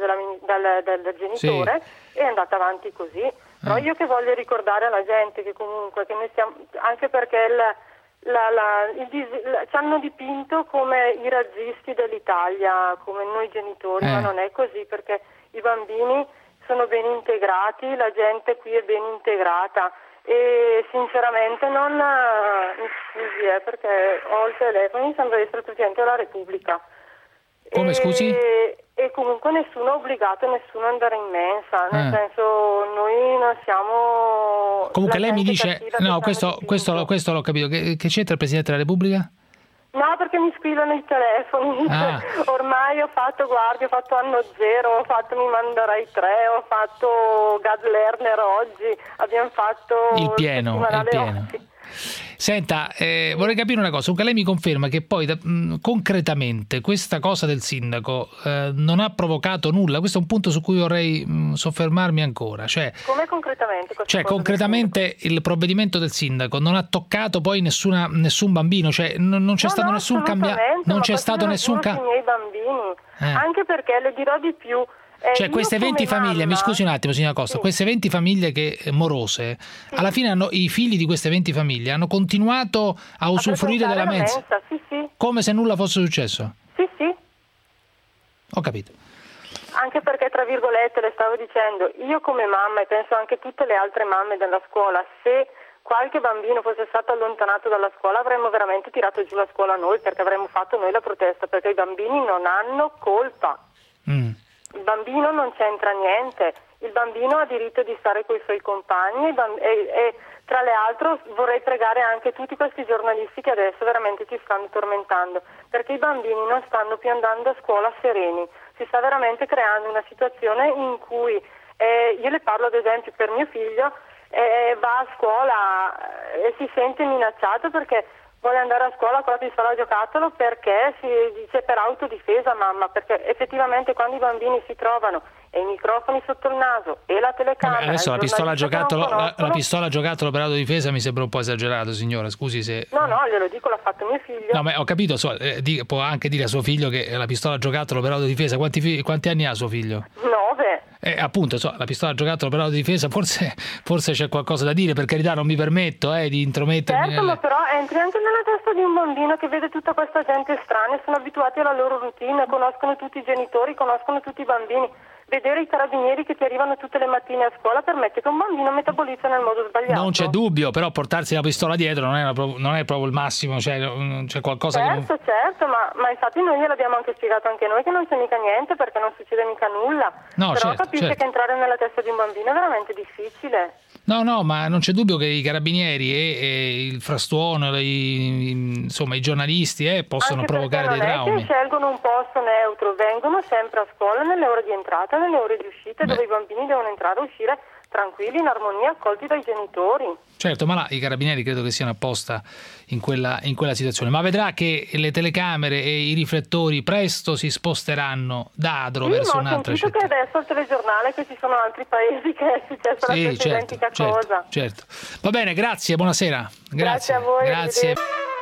del genitore, e è andata avanti così. Però io che voglio ricordare alla gente che comunque che noi stiamo, anche perché ci hanno dipinto come i razzisti dell'Italia, come noi genitori, ma non è così, perché i bambini sono ben integrati, la gente qui è ben integrata, e sinceramente non mi scusi perché ho il telefono, mi sembra di essere il Presidente della Repubblica. Come, scusi? E comunque nessuno ha obbligato nessuno ad andare in mensa, nel senso noi non siamo... Comunque lei mi dice, no, questo l'ho capito, che c'entra il Presidente della Repubblica? No, perché mi squillano i telefoni. Ormai ho fatto anno zero, mi manderai 3, ho fatto God Lerner oggi, abbiamo fatto il pieno. Senta, vorrei capire una cosa, lei mi conferma che poi concretamente questa cosa del sindaco non ha provocato nulla? Questo è un punto su cui vorrei soffermarmi ancora. Come concretamente? Concretamente il provvedimento del sindaco non ha toccato poi nessun bambino, non c'è stato nessun cambiamento, non c'è stato nessun cambiamento. I miei bambini, anche perché le dirò di più. Queste 20 famiglie, mi scusi un attimo signora Costa, queste 20 famiglie morose, alla fine i figli di queste 20 famiglie hanno continuato a usufruire della mensa, come se nulla fosse successo? Sì. Ho capito. Anche perché, tra virgolette, le stavo dicendo, io come mamma, e penso anche tutte le altre mamme della scuola, se qualche bambino fosse stato allontanato dalla scuola avremmo veramente tirato giù la scuola noi, perché avremmo fatto noi la protesta, perché i bambini non hanno colpa. Il bambino non c'entra niente, il bambino ha diritto di stare con i suoi compagni, e tra le altre vorrei pregare anche tutti questi giornalisti che adesso veramente ci stanno tormentando, perché i bambini non stanno più andando a scuola sereni, si sta veramente creando una situazione in cui, io le parlo ad esempio per mio figlio, va a scuola e si sente minacciato perché vuole andare a scuola con la pistola a giocattolo, perché si dice per autodifesa, mamma, perché effettivamente quando i bambini si trovano e i microfoni sotto il naso e la telecamera... Adesso la pistola a giocattolo per autodifesa mi sembra un po' esagerato, signora, scusi se... No, glielo dico, l'ha fatto mio figlio. No, ma ho capito, può anche dire a suo figlio che la pistola a giocattolo per autodifesa, quanti anni ha suo figlio? 9. Appunto, la pistola a giocattolo per autodifesa, forse c'è qualcosa da dire, per carità, non mi permetto di intromettermi. Certo, ma però entri anche nella testa di un bambino che vede tutta questa gente strana e sono abituati alla loro routine, conoscono tutti i genitori, conoscono tutti i bambini. Vedere i carabinieri che ti arrivano tutte le mattine a scuola permette che un bambino metabolizza nel modo sbagliato. Non c'è dubbio, però portarsi la pistola dietro non è proprio il massimo, c'è qualcosa Certo, ma infatti noi gliel'abbiamo anche spiegato anche noi che non c'è mica niente, perché non succede mica nulla. No, però capisce che entrare nella testa di un bambino è veramente difficile. No, ma non c'è dubbio che i carabinieri e il frastuono, i giornalisti possono anche provocare dei traumi. Non è che scelgono un posto neutro, vengono sempre a scuola nelle ore di entrata, nelle ore di uscita, dove i bambini devono entrare e uscire tranquilli, in armonia, accolti dai genitori. Certo, ma là i carabinieri credo che siano apposta in quella situazione. Ma vedrà che le telecamere e i riflettori presto si sposteranno da Adro verso un'altra città. Ho sentito che adesso al telegiornale che ci sono altri paesi che è successa la stessa identica cosa. Certo. Va bene, grazie, buonasera. Grazie a voi. Grazie.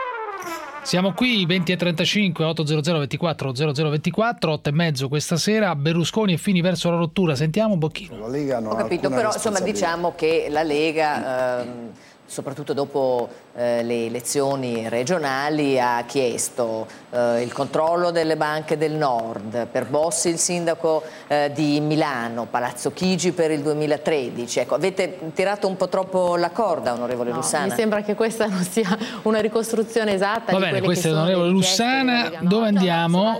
Siamo qui 20:35 800 24 0024, 8:30 questa sera. Berlusconi e Fini verso la rottura. Sentiamo un pochino. La Lega non Ho capito, però insomma diciamo che la Lega soprattutto dopo le elezioni regionali ha chiesto il controllo delle banche del Nord, per Bossi il sindaco di Milano, Palazzo Chigi per il 2013. Ecco, avete tirato un po' troppo la corda, onorevole Lussana? Mi sembra che questa non sia una ricostruzione esatta. Va bene, questa è l'onorevole Lussana. Dove andiamo?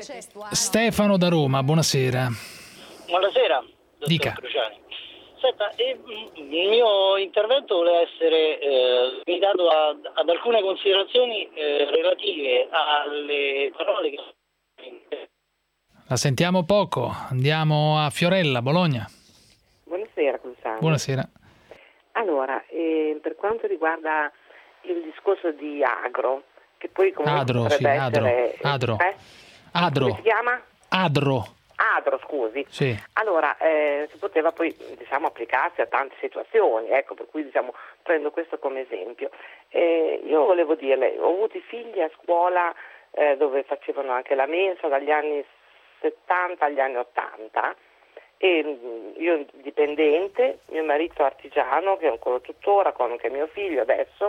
Stefano da Roma, buonasera. Buonasera, dottor Dica. Cruciani. Senta, il mio intervento vuole essere limitato ad alcune considerazioni relative alle parole che... La sentiamo poco. Andiamo a Fiorella, Bologna. Buonasera, Cruciani. Buonasera. Allora, per quanto riguarda il discorso di Agro, che poi comunque Adro, potrebbe essere... Adro. Come si chiama? Adro, scusi. Sì. Allora, si poteva poi applicarsi a tante situazioni, ecco, per cui prendo questo come esempio. Io volevo dirle, ho avuto i figli a scuola dove facevano anche la mensa dagli anni 70 agli anni 80 e io dipendente, mio marito artigiano che è ancora tuttora, con anche mio figlio adesso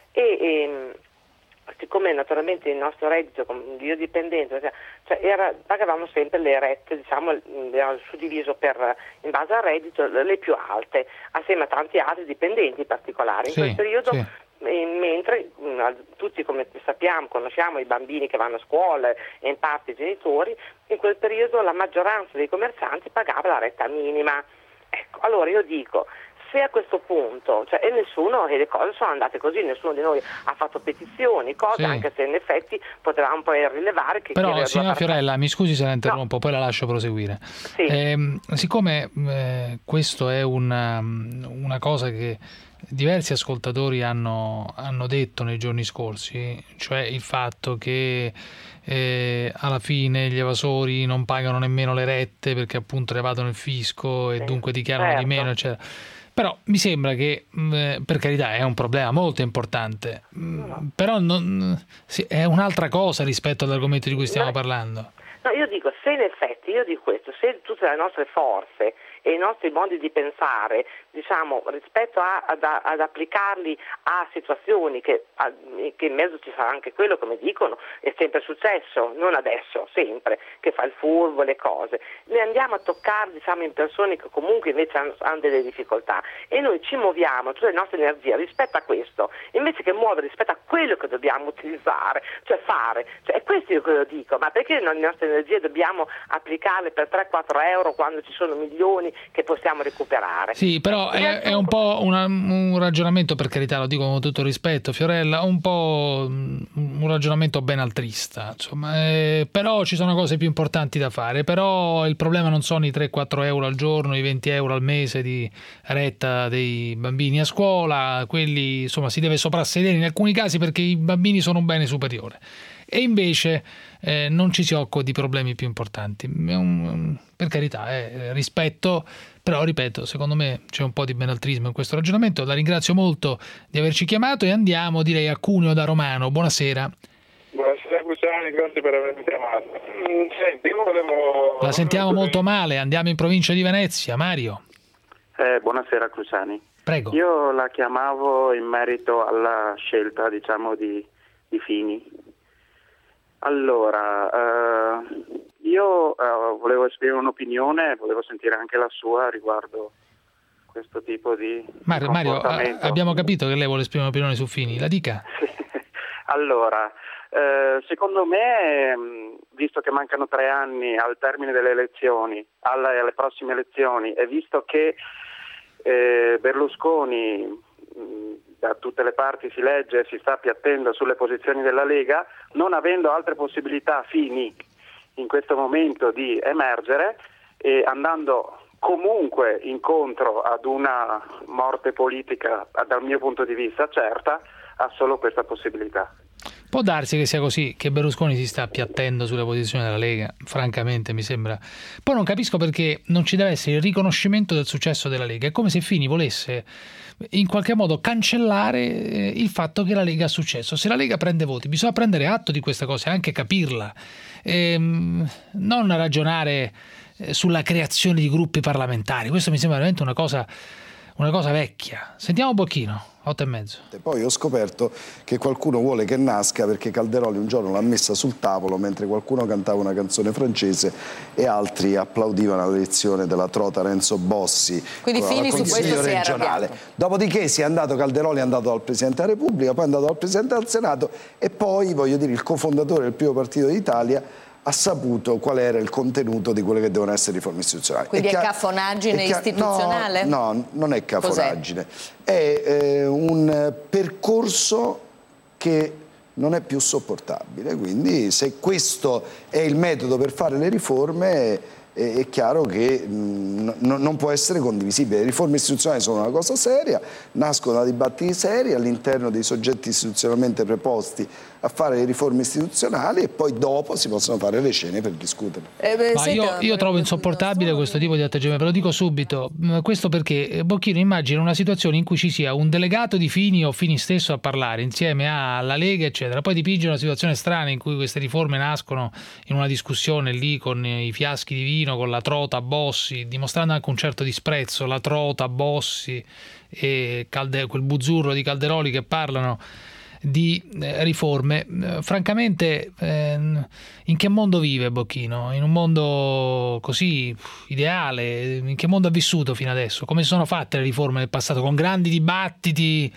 e siccome naturalmente il nostro reddito, io dipendente, pagavamo sempre le rette, era suddiviso in base al reddito, le più alte, assieme a tanti altri dipendenti particolari. In quel periodo, mentre tutti come sappiamo, conosciamo i bambini che vanno a scuola e in parte i genitori, in quel periodo la maggioranza dei commercianti pagava la retta minima. Ecco, allora io dico, se a questo punto, e le cose sono andate così, nessuno di noi ha fatto petizioni, anche se in effetti potevamo poi rilevare che... Però, signora Fiorella, mi scusi se la interrompo, poi la lascio proseguire. Sì. Siccome questo è una cosa che diversi ascoltatori hanno detto nei giorni scorsi, cioè il fatto che alla fine gli evasori non pagano nemmeno le rette perché appunto le evadono il fisco e dunque dichiarano di meno, eccetera. Però mi sembra che, per carità, è un problema molto importante, però è un'altra cosa rispetto all'argomento di cui stiamo parlando. No, io dico, se in effetti, se tutte le nostre forze e i nostri modi di pensare, rispetto ad applicarli a situazioni che in mezzo ci sarà anche quello, come dicono, è sempre successo, non adesso, sempre, che fa il furbo, le cose, ne andiamo a toccare, in persone che comunque invece hanno delle difficoltà e noi ci muoviamo, tutta la nostra energia rispetto a questo, invece che muovere rispetto a quello che dobbiamo utilizzare, fare, è questo io che lo dico, ma perché le nostre energie dobbiamo applicarle per 3-4 euro quando ci sono milioni che possiamo recuperare? Sì, però è un po' un ragionamento, per carità, lo dico con tutto rispetto, Fiorella, un po' un ragionamento ben altrista, però ci sono cose più importanti da fare, però il problema non sono i 3-4 euro al giorno, i 20 euro al mese di retta dei bambini a scuola, quelli si deve soprassedere in alcuni casi perché i bambini sono un bene superiore. E invece non ci si occupa di problemi più importanti. Per carità, rispetto, però ripeto, secondo me c'è un po' di benaltrismo in questo ragionamento. La ringrazio molto di averci chiamato e andiamo, direi, a Cuneo da Romano. Buonasera. Buonasera Cruciani. Cruciani, grazie per avermi chiamato. Senti, io volevo... La sentiamo molto male, andiamo in provincia di Venezia. Mario. Buonasera Cruciani. Prego. Io la chiamavo in merito alla scelta, diciamo, di Fini. Allora, io volevo esprimere un'opinione, volevo sentire anche la sua riguardo questo tipo di Mario, abbiamo capito che lei vuole esprimere un'opinione su Fini, la dica. Allora, secondo me, visto che mancano 3 anni al termine delle elezioni, alle prossime elezioni, e visto che Berlusconi da tutte le parti si legge si sta appiattendo sulle posizioni della Lega, non avendo altre possibilità Fini in questo momento di emergere e andando comunque incontro ad una morte politica dal mio punto di vista certa, ha solo questa possibilità. Può darsi che sia così, che Berlusconi si sta appiattendo sulle posizioni della Lega, francamente mi sembra. Poi non capisco perché non ci deve essere il riconoscimento del successo della Lega. È come se Fini volesse in qualche modo cancellare il fatto che la Lega ha successo. Se la Lega prende voti bisogna prendere atto di questa cosa e anche capirla, non ragionare sulla creazione di gruppi parlamentari. Questo mi sembra veramente una cosa vecchia. Sentiamo Bocchino. 8:30. Poi ho scoperto che qualcuno vuole che nasca perché Calderoli un giorno l'ha messa sul tavolo mentre qualcuno cantava una canzone francese e altri applaudivano l'elezione della trota Renzo Bossi. Quindi Fini su questo si è arrabbiato. Dopodiché Calderoli è andato dal Presidente della Repubblica, poi è andato dal Presidente del Senato e poi, voglio dire, il cofondatore del primo partito d'Italia ha saputo qual era il contenuto di quelle che devono essere riforme istituzionali. Quindi è caffonaggine istituzionale? No, non è caffonaggine. È un percorso che non è più sopportabile. Quindi se questo è il metodo per fare le riforme è chiaro che non può essere condivisibile. Le riforme istituzionali sono una cosa seria, nascono da dibattiti seri all'interno dei soggetti istituzionalmente preposti a fare le riforme istituzionali e poi dopo si possono fare le cene per discutere. Ma io trovo insopportabile questo tipo di atteggiamento, ve lo dico subito. Questo perché Bocchino immagina una situazione in cui ci sia un delegato di Fini o Fini stesso a parlare insieme alla Lega eccetera, poi dipinge una situazione strana in cui queste riforme nascono in una discussione lì con i fiaschi di vino, con la trota Bossi, dimostrando anche un certo disprezzo, la trota Bossi e quel buzzurro di Calderoli che parlano di riforme. Francamente in che mondo vive Bocchino? In un mondo così ideale? In che mondo ha vissuto fino adesso? Come si sono fatte le riforme nel passato? Con grandi dibattiti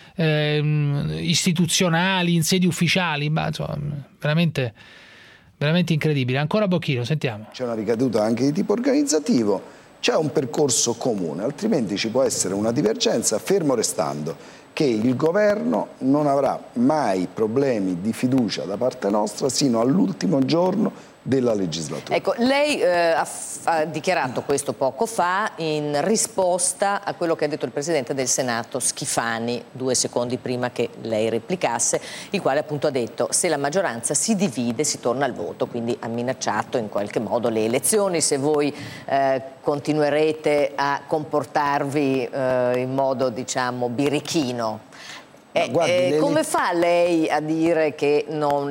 istituzionali in sedi ufficiali? Insomma, veramente incredibile. Ancora Bocchino, sentiamo. C'è una ricaduta anche di tipo organizzativo, c'è un percorso comune, altrimenti ci può essere una divergenza, fermo restando che il governo non avrà mai problemi di fiducia da parte nostra sino all'ultimo giorno della legislatura. Ecco, lei ha dichiarato questo poco fa in risposta a quello che ha detto il Presidente del Senato Schifani 2 secondi prima che lei replicasse, il quale appunto ha detto se la maggioranza si divide si torna al voto, quindi ha minacciato in qualche modo le elezioni se voi continuerete a comportarvi in modo diciamo birichino. Come fa lei a dire che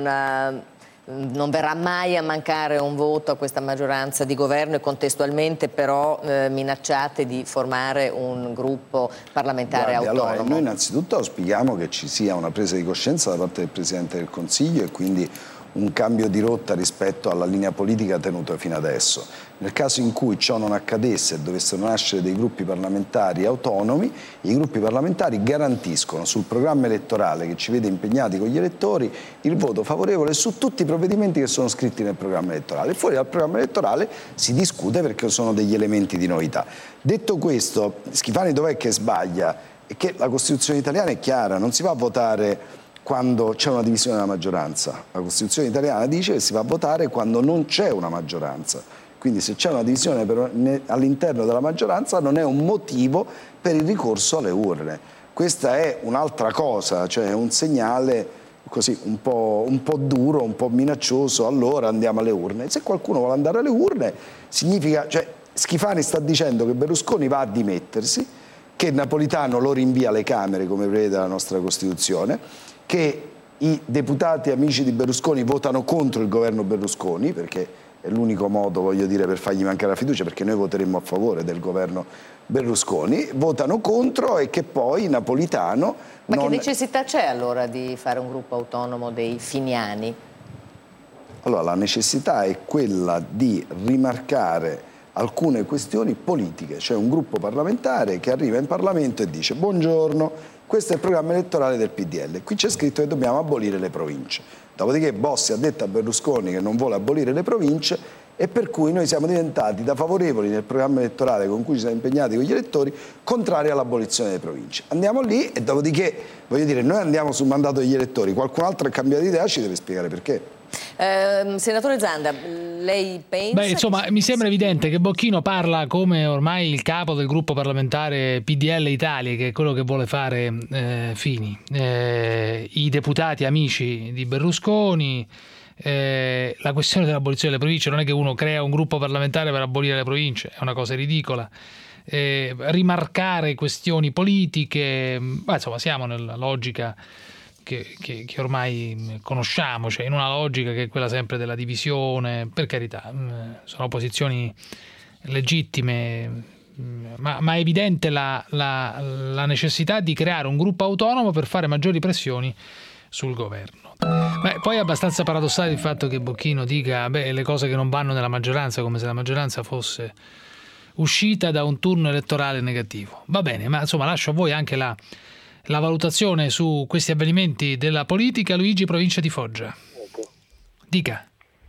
non verrà mai a mancare un voto a questa maggioranza di governo e contestualmente però minacciate di formare un gruppo parlamentare autonomo? Allora, noi innanzitutto auspichiamo che ci sia una presa di coscienza da parte del Presidente del Consiglio e quindi un cambio di rotta rispetto alla linea politica tenuta fino adesso. Nel caso in cui ciò non accadesse e dovessero nascere dei gruppi parlamentari autonomi, i gruppi parlamentari garantiscono sul programma elettorale che ci vede impegnati con gli elettori il voto favorevole su tutti i provvedimenti che sono scritti nel programma elettorale. Fuori dal programma elettorale si discute perché sono degli elementi di novità. Detto questo, Schifani dov'è che sbaglia? È che la Costituzione italiana è chiara, non si va a votare quando c'è una divisione della maggioranza. La Costituzione italiana dice che si va a votare quando non c'è una maggioranza. Quindi se c'è una divisione all'interno della maggioranza non è un motivo per il ricorso alle urne. Questa è un'altra cosa, cioè un segnale così un po' duro, un po' minaccioso, allora andiamo alle urne. Se qualcuno vuole andare alle urne significa, cioè Schifani sta dicendo che Berlusconi va a dimettersi, che Napolitano lo rinvia alle Camere come prevede la nostra Costituzione, che I deputati amici di Berlusconi votano contro il governo Berlusconi, perché è l'unico modo, voglio dire, per fargli mancare la fiducia, perché noi voteremmo a favore del governo Berlusconi, votano contro, e che poi Napolitano... Ma che necessità c'è allora di fare un gruppo autonomo dei finiani? Allora, la necessità è quella di rimarcare alcune questioni politiche, cioè un gruppo parlamentare che arriva in Parlamento e dice: buongiorno, questo è il programma elettorale del PDL, qui c'è scritto che dobbiamo abolire le province. Dopodiché Bossi ha detto a Berlusconi che non vuole abolire le province, e per cui noi siamo diventati da favorevoli nel programma elettorale con cui ci siamo impegnati con gli elettori, contrari all'abolizione delle province. Andiamo lì e dopodiché, voglio dire, noi andiamo sul mandato degli elettori, qualcun altro ha cambiato idea, ci deve spiegare perché. Senatore Zanda, lei pensa... Beh, insomma, mi sembra evidente che Bocchino parla come ormai il capo del gruppo parlamentare PDL Italia, che è quello che vuole fare Fini. I deputati amici di Berlusconi, la questione dell'abolizione delle province, non è che uno crea un gruppo parlamentare per abolire le province, è una cosa ridicola. Rimarcare questioni politiche, ma insomma siamo nella logica che ormai conosciamo, cioè in una logica che è quella sempre della divisione. Per carità, sono posizioni legittime, ma è evidente la necessità di creare un gruppo autonomo per fare maggiori pressioni sul governo. Beh, poi è abbastanza paradossale il fatto che Bocchino dica le cose che non vanno nella maggioranza, come se la maggioranza fosse uscita da un turno elettorale negativo. Va bene, ma insomma lascio a voi anche la valutazione su questi avvenimenti della politica. Luigi, provincia di Foggia. Dica.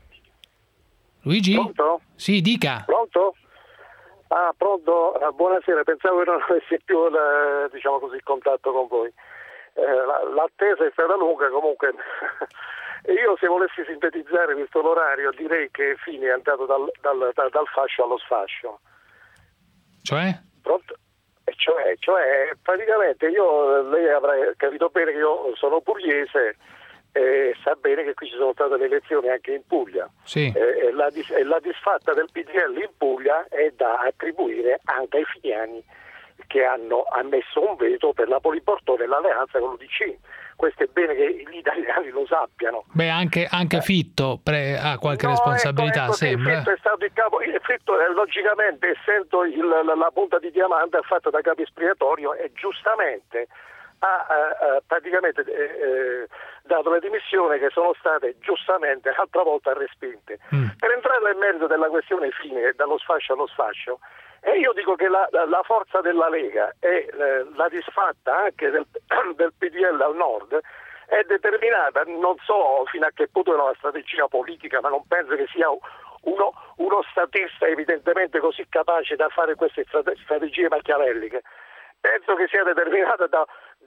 Luigi? Pronto? Sì, dica. Pronto? Ah, pronto. Buonasera, pensavo che non avessi più diciamo così, il contatto con voi. L'attesa è stata lunga, comunque. Io, se volessi sintetizzare questo orario, direi che Fini è andato dal fascio allo sfascio. Cioè? Pronto? Cioè, praticamente lei avrà capito bene che io sono pugliese e sa bene che qui ci sono state le elezioni anche in Puglia. Sì. La disfatta del PDL in Puglia è da attribuire anche ai finiani, che hanno ammesso un veto per la Poliportone e l'alleanza con l'UDC. Questo è bene che gli italiani lo sappiano. Beh, anche Fitto ha qualche responsabilità, ecco, sembra. Fitto è stato il capo. Fitto, logicamente, essendo la punta di diamante, ha fatto da capo espiatorio e giustamente ha praticamente dato le dimissioni, che sono state giustamente l'altra volta respinte. Per entrare nel merito della questione Fini, dallo sfascio allo sfascio, e io dico che la forza della Lega e la disfatta anche del PDL al nord è determinata, non so fino a che punto, è una strategia politica, ma non penso che sia uno statista evidentemente così capace da fare queste strategie machiavelliche. Penso che sia determinata da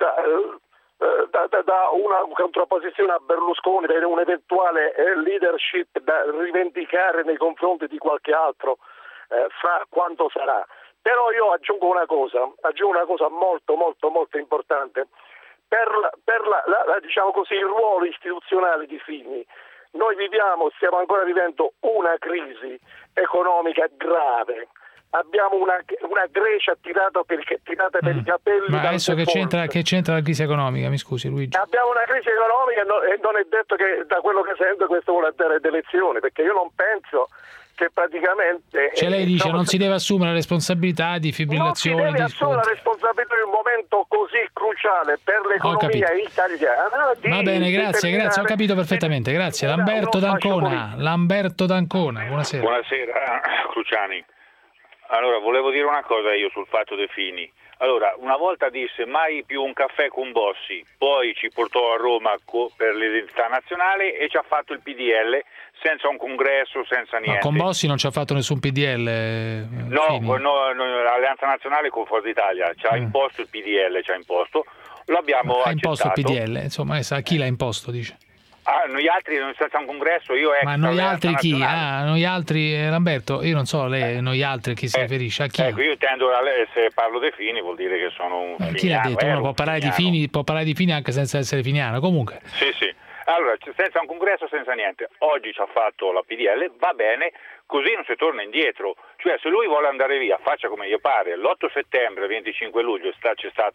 una contrapposizione a Berlusconi, da un'eventuale leadership da rivendicare nei confronti di qualche altro, fra quanto sarà. Però io aggiungo una cosa molto molto molto importante per diciamo così, il ruolo istituzionale di Fini. Noi stiamo ancora vivendo una crisi economica grave. Abbiamo una Grecia tirata per i capelli. Ma adesso che c'entra la crisi economica? Mi scusi, Luigi. Abbiamo una crisi economica e non è detto che, da quello che sento, questo vuole andare ad elezioni, perché io non penso che praticamente... Cioè lei dice non si deve assumere la responsabilità di fibrillazione. Non si deve assumere la responsabilità in un momento così cruciale per l'economia italiana. Va bene, grazie, ho capito perfettamente, grazie. Lamberto D'Ancona, buonasera. Buonasera, Cruciani. Allora, volevo dire una cosa io sul fatto dei Fini. Allora, una volta disse mai più un caffè con Bossi, poi ci portò a Roma per l'identità nazionale e ci ha fatto il PDL senza un congresso, senza niente. Ma con Bossi non ci ha fatto nessun PDL? No, l'Alleanza Nazionale con Forza Italia ci ha imposto il PDL, l'abbiamo accettato. Ha imposto il PDL, insomma, a chi l'ha imposto, dice? Noi altri senza un congresso, ma noi altri chi? Noi altri, Lamberto, io non so lei, noi altri a chi si riferisce, a chi? Ecco, io tendo se parlo dei Fini vuol dire che sono un finiano. Chi l'ha detto? Uno può parlare di Fini anche senza essere finiano, comunque. Sì. Allora, senza un congresso, senza niente. Oggi ci ha fatto la PDL, va bene, così non si torna indietro. Cioè, se lui vuole andare via, faccia come gli pare. L'8 settembre, 25 luglio c'è stato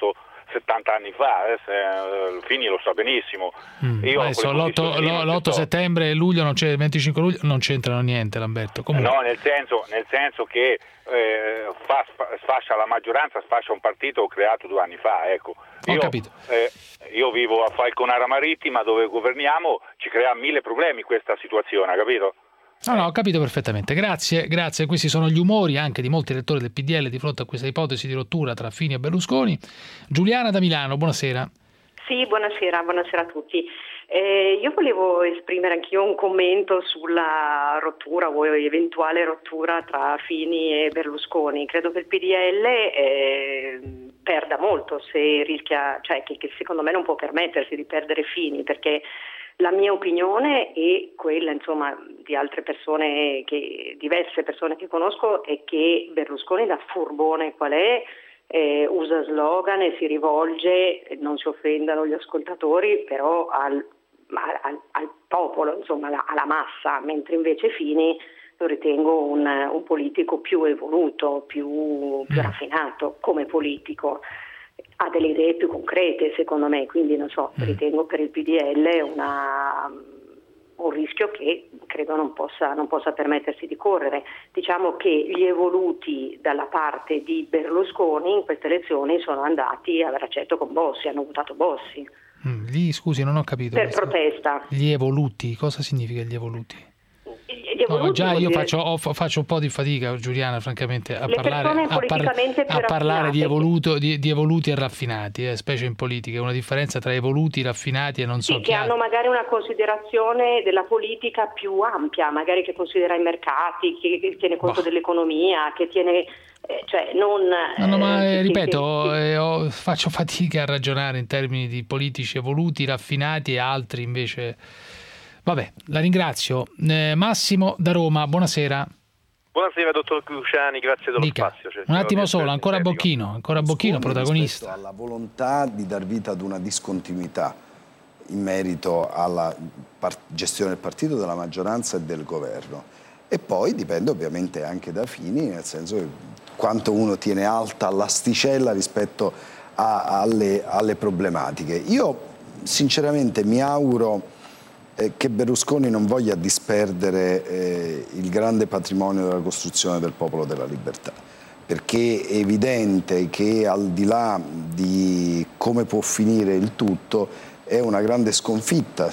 70 anni fa, Fini lo sa benissimo. Io adesso l'8 settembre e luglio non c'è, il 25 luglio non c'entrano niente, Lamberto. Comunque. No, nel senso che sfascia la maggioranza, sfascia un partito creato 2 anni fa, ecco. Ho capito. Io vivo a Falconara Marittima, dove governiamo, ci crea 1000 problemi questa situazione, capito? No, ho capito perfettamente. Grazie. Questi sono gli umori anche di molti elettori del PDL di fronte a questa ipotesi di rottura tra Fini e Berlusconi. Giuliana da Milano, buonasera. Sì, buonasera a tutti. Io volevo esprimere anch'io un commento sulla rottura o eventuale rottura tra Fini e Berlusconi. Credo che il PDL perda molto se rischia, cioè che secondo me non può permettersi di perdere Fini, perché la mia opinione e quella di altre persone, diverse persone che conosco, è che Berlusconi, da furbone qual è, usa slogan e si rivolge, non si offendano gli ascoltatori, però al popolo, alla massa, mentre invece Fini lo ritengo un politico più evoluto, più raffinato come politico. Ha delle idee più concrete, secondo me, quindi ritengo per il PDL un rischio che credo non possa permettersi di correre. Diciamo che gli evoluti dalla parte di Berlusconi in queste elezioni sono andati a braccetto con Bossi, hanno votato Bossi. Scusi, non ho capito. Per protesta. Gli evoluti, cosa significa gli evoluti? Io faccio un po' di fatica, Giuliana, francamente, a parlare di evoluti e raffinati, specie in politica. È una differenza tra evoluti, raffinati e non so che hanno magari una considerazione della politica più ampia, magari che considera i mercati, che tiene conto dell'economia, che tiene... faccio fatica a ragionare in termini di politici evoluti, raffinati e altri invece... Vabbè, la ringrazio. Massimo da Roma, buonasera. Buonasera dottor Cruciani, grazie dello spazio. Un attimo solo, ancora Bocchino, protagonista. Alla volontà di dar vita ad una discontinuità in merito alla gestione del partito, della maggioranza e del governo. E poi dipende ovviamente anche da Fini, nel senso che quanto uno tiene alta l'asticella rispetto alle problematiche. Io sinceramente mi auguro che Berlusconi non voglia disperdere il grande patrimonio della costruzione del Popolo della Libertà, perché è evidente che al di là di come può finire il tutto è una grande sconfitta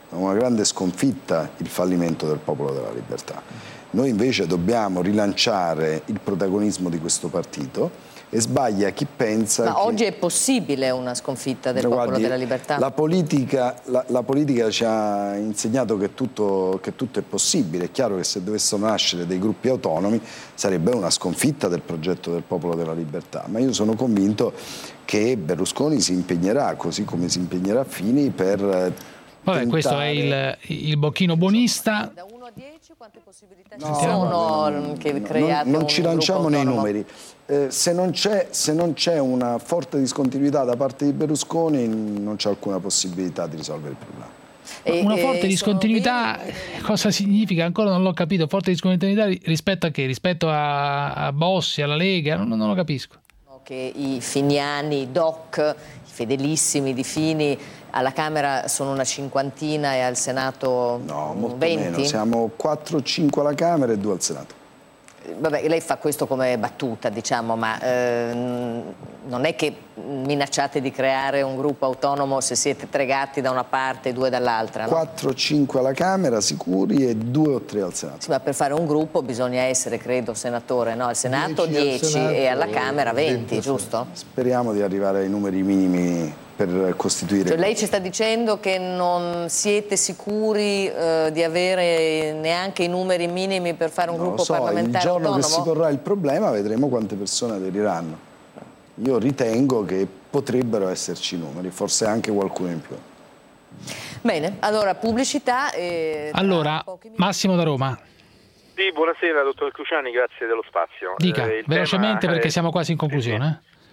il fallimento del Popolo della Libertà. Noi invece dobbiamo rilanciare il protagonismo di questo partito. E sbaglia chi pensa Ma oggi è possibile una sconfitta del Popolo della Libertà? La politica ci ha insegnato che tutto è possibile. È chiaro che se dovessero nascere dei gruppi autonomi sarebbe una sconfitta del progetto del Popolo della Libertà, ma io sono convinto che Berlusconi si impegnerà, così come si impegnerà Fini, per questo è il Bocchino buonista. Da 1 a 10 quante possibilità ci sono che create non ci lanciamo nei numeri. Se non c'è una forte discontinuità da parte di Berlusconi non c'è alcuna possibilità di risolvere il problema. Una forte discontinuità cosa significa? Ancora non l'ho capito. Forte discontinuità rispetto a che? Rispetto a Bossi, alla Lega? Non lo capisco. Che i finiani, doc, i fedelissimi di Fini alla Camera sono una cinquantina e al Senato molto 20? Meno. Siamo 4 o 5 alla Camera e 2 al Senato. Vabbè, lei fa questo come battuta, diciamo, ma non è che minacciate di creare un gruppo autonomo se siete 3 gatti da una parte e 2 dall'altra, no? 4 o 5 alla Camera sicuri e 2 o 3 al Senato. Sì, ma per fare un gruppo bisogna essere, credo, senatore, no? Al Senato 10 e alla Camera 20, giusto? Speriamo di arrivare ai numeri minimi per costituire. Cioè, lei ci sta dicendo che non siete sicuri di avere neanche i numeri minimi per fare un gruppo parlamentare autonomo? Il giorno che si porrà il problema vedremo quante persone aderiranno. Io ritengo che potrebbero esserci numeri, forse anche qualcuno in più. Bene, allora pubblicità. Allora, Massimo da Roma. Sì, buonasera dottor Cruciani, grazie dello spazio. Dica, velocemente perché siamo quasi in conclusione.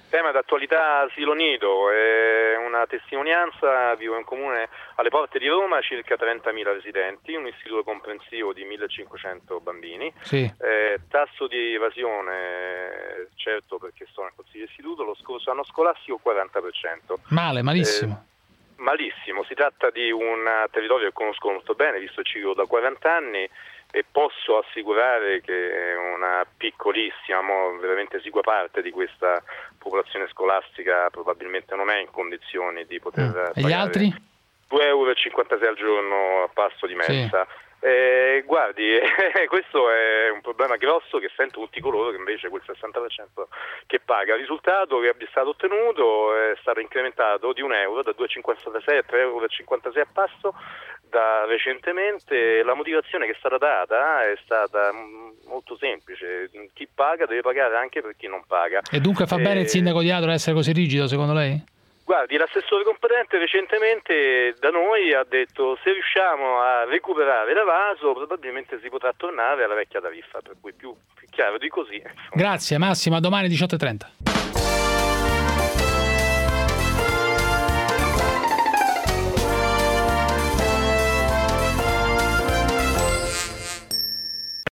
Tema d'attualità asilo nido, è una testimonianza, vivo in un comune alle porte di Roma, circa 30.000 residenti, un istituto comprensivo di 1.500 bambini, sì. Tasso di evasione, certo perché sto nel consiglio d'istituto, lo scorso anno scolastico 40%. Malissimo. Malissimo, si tratta di un territorio che conosco molto bene, visto che ci vivo da 40 anni, e posso assicurare che una piccolissima, veramente esigua parte di questa popolazione scolastica probabilmente non è in condizioni di poter pagare. E gli altri? 2,56 euro al giorno a pasto di mensa. Sì. Guardi, questo è un problema grosso che sentono tutti coloro che invece quel 60% che paga. Il risultato che è stato ottenuto è stato incrementato di €1 da 2,56 a 3,56 a pasto recentemente. La motivazione che è stata data è stata molto semplice: chi paga deve pagare anche per chi non paga. E dunque fa bene il sindaco di Adro ad essere così rigido, secondo lei? Guardi, l'assessore competente recentemente da noi ha detto: se riusciamo a recuperare l'evaso probabilmente si potrà tornare alla vecchia tariffa, per cui più chiaro di così. Grazie Massimo, a domani 18:30.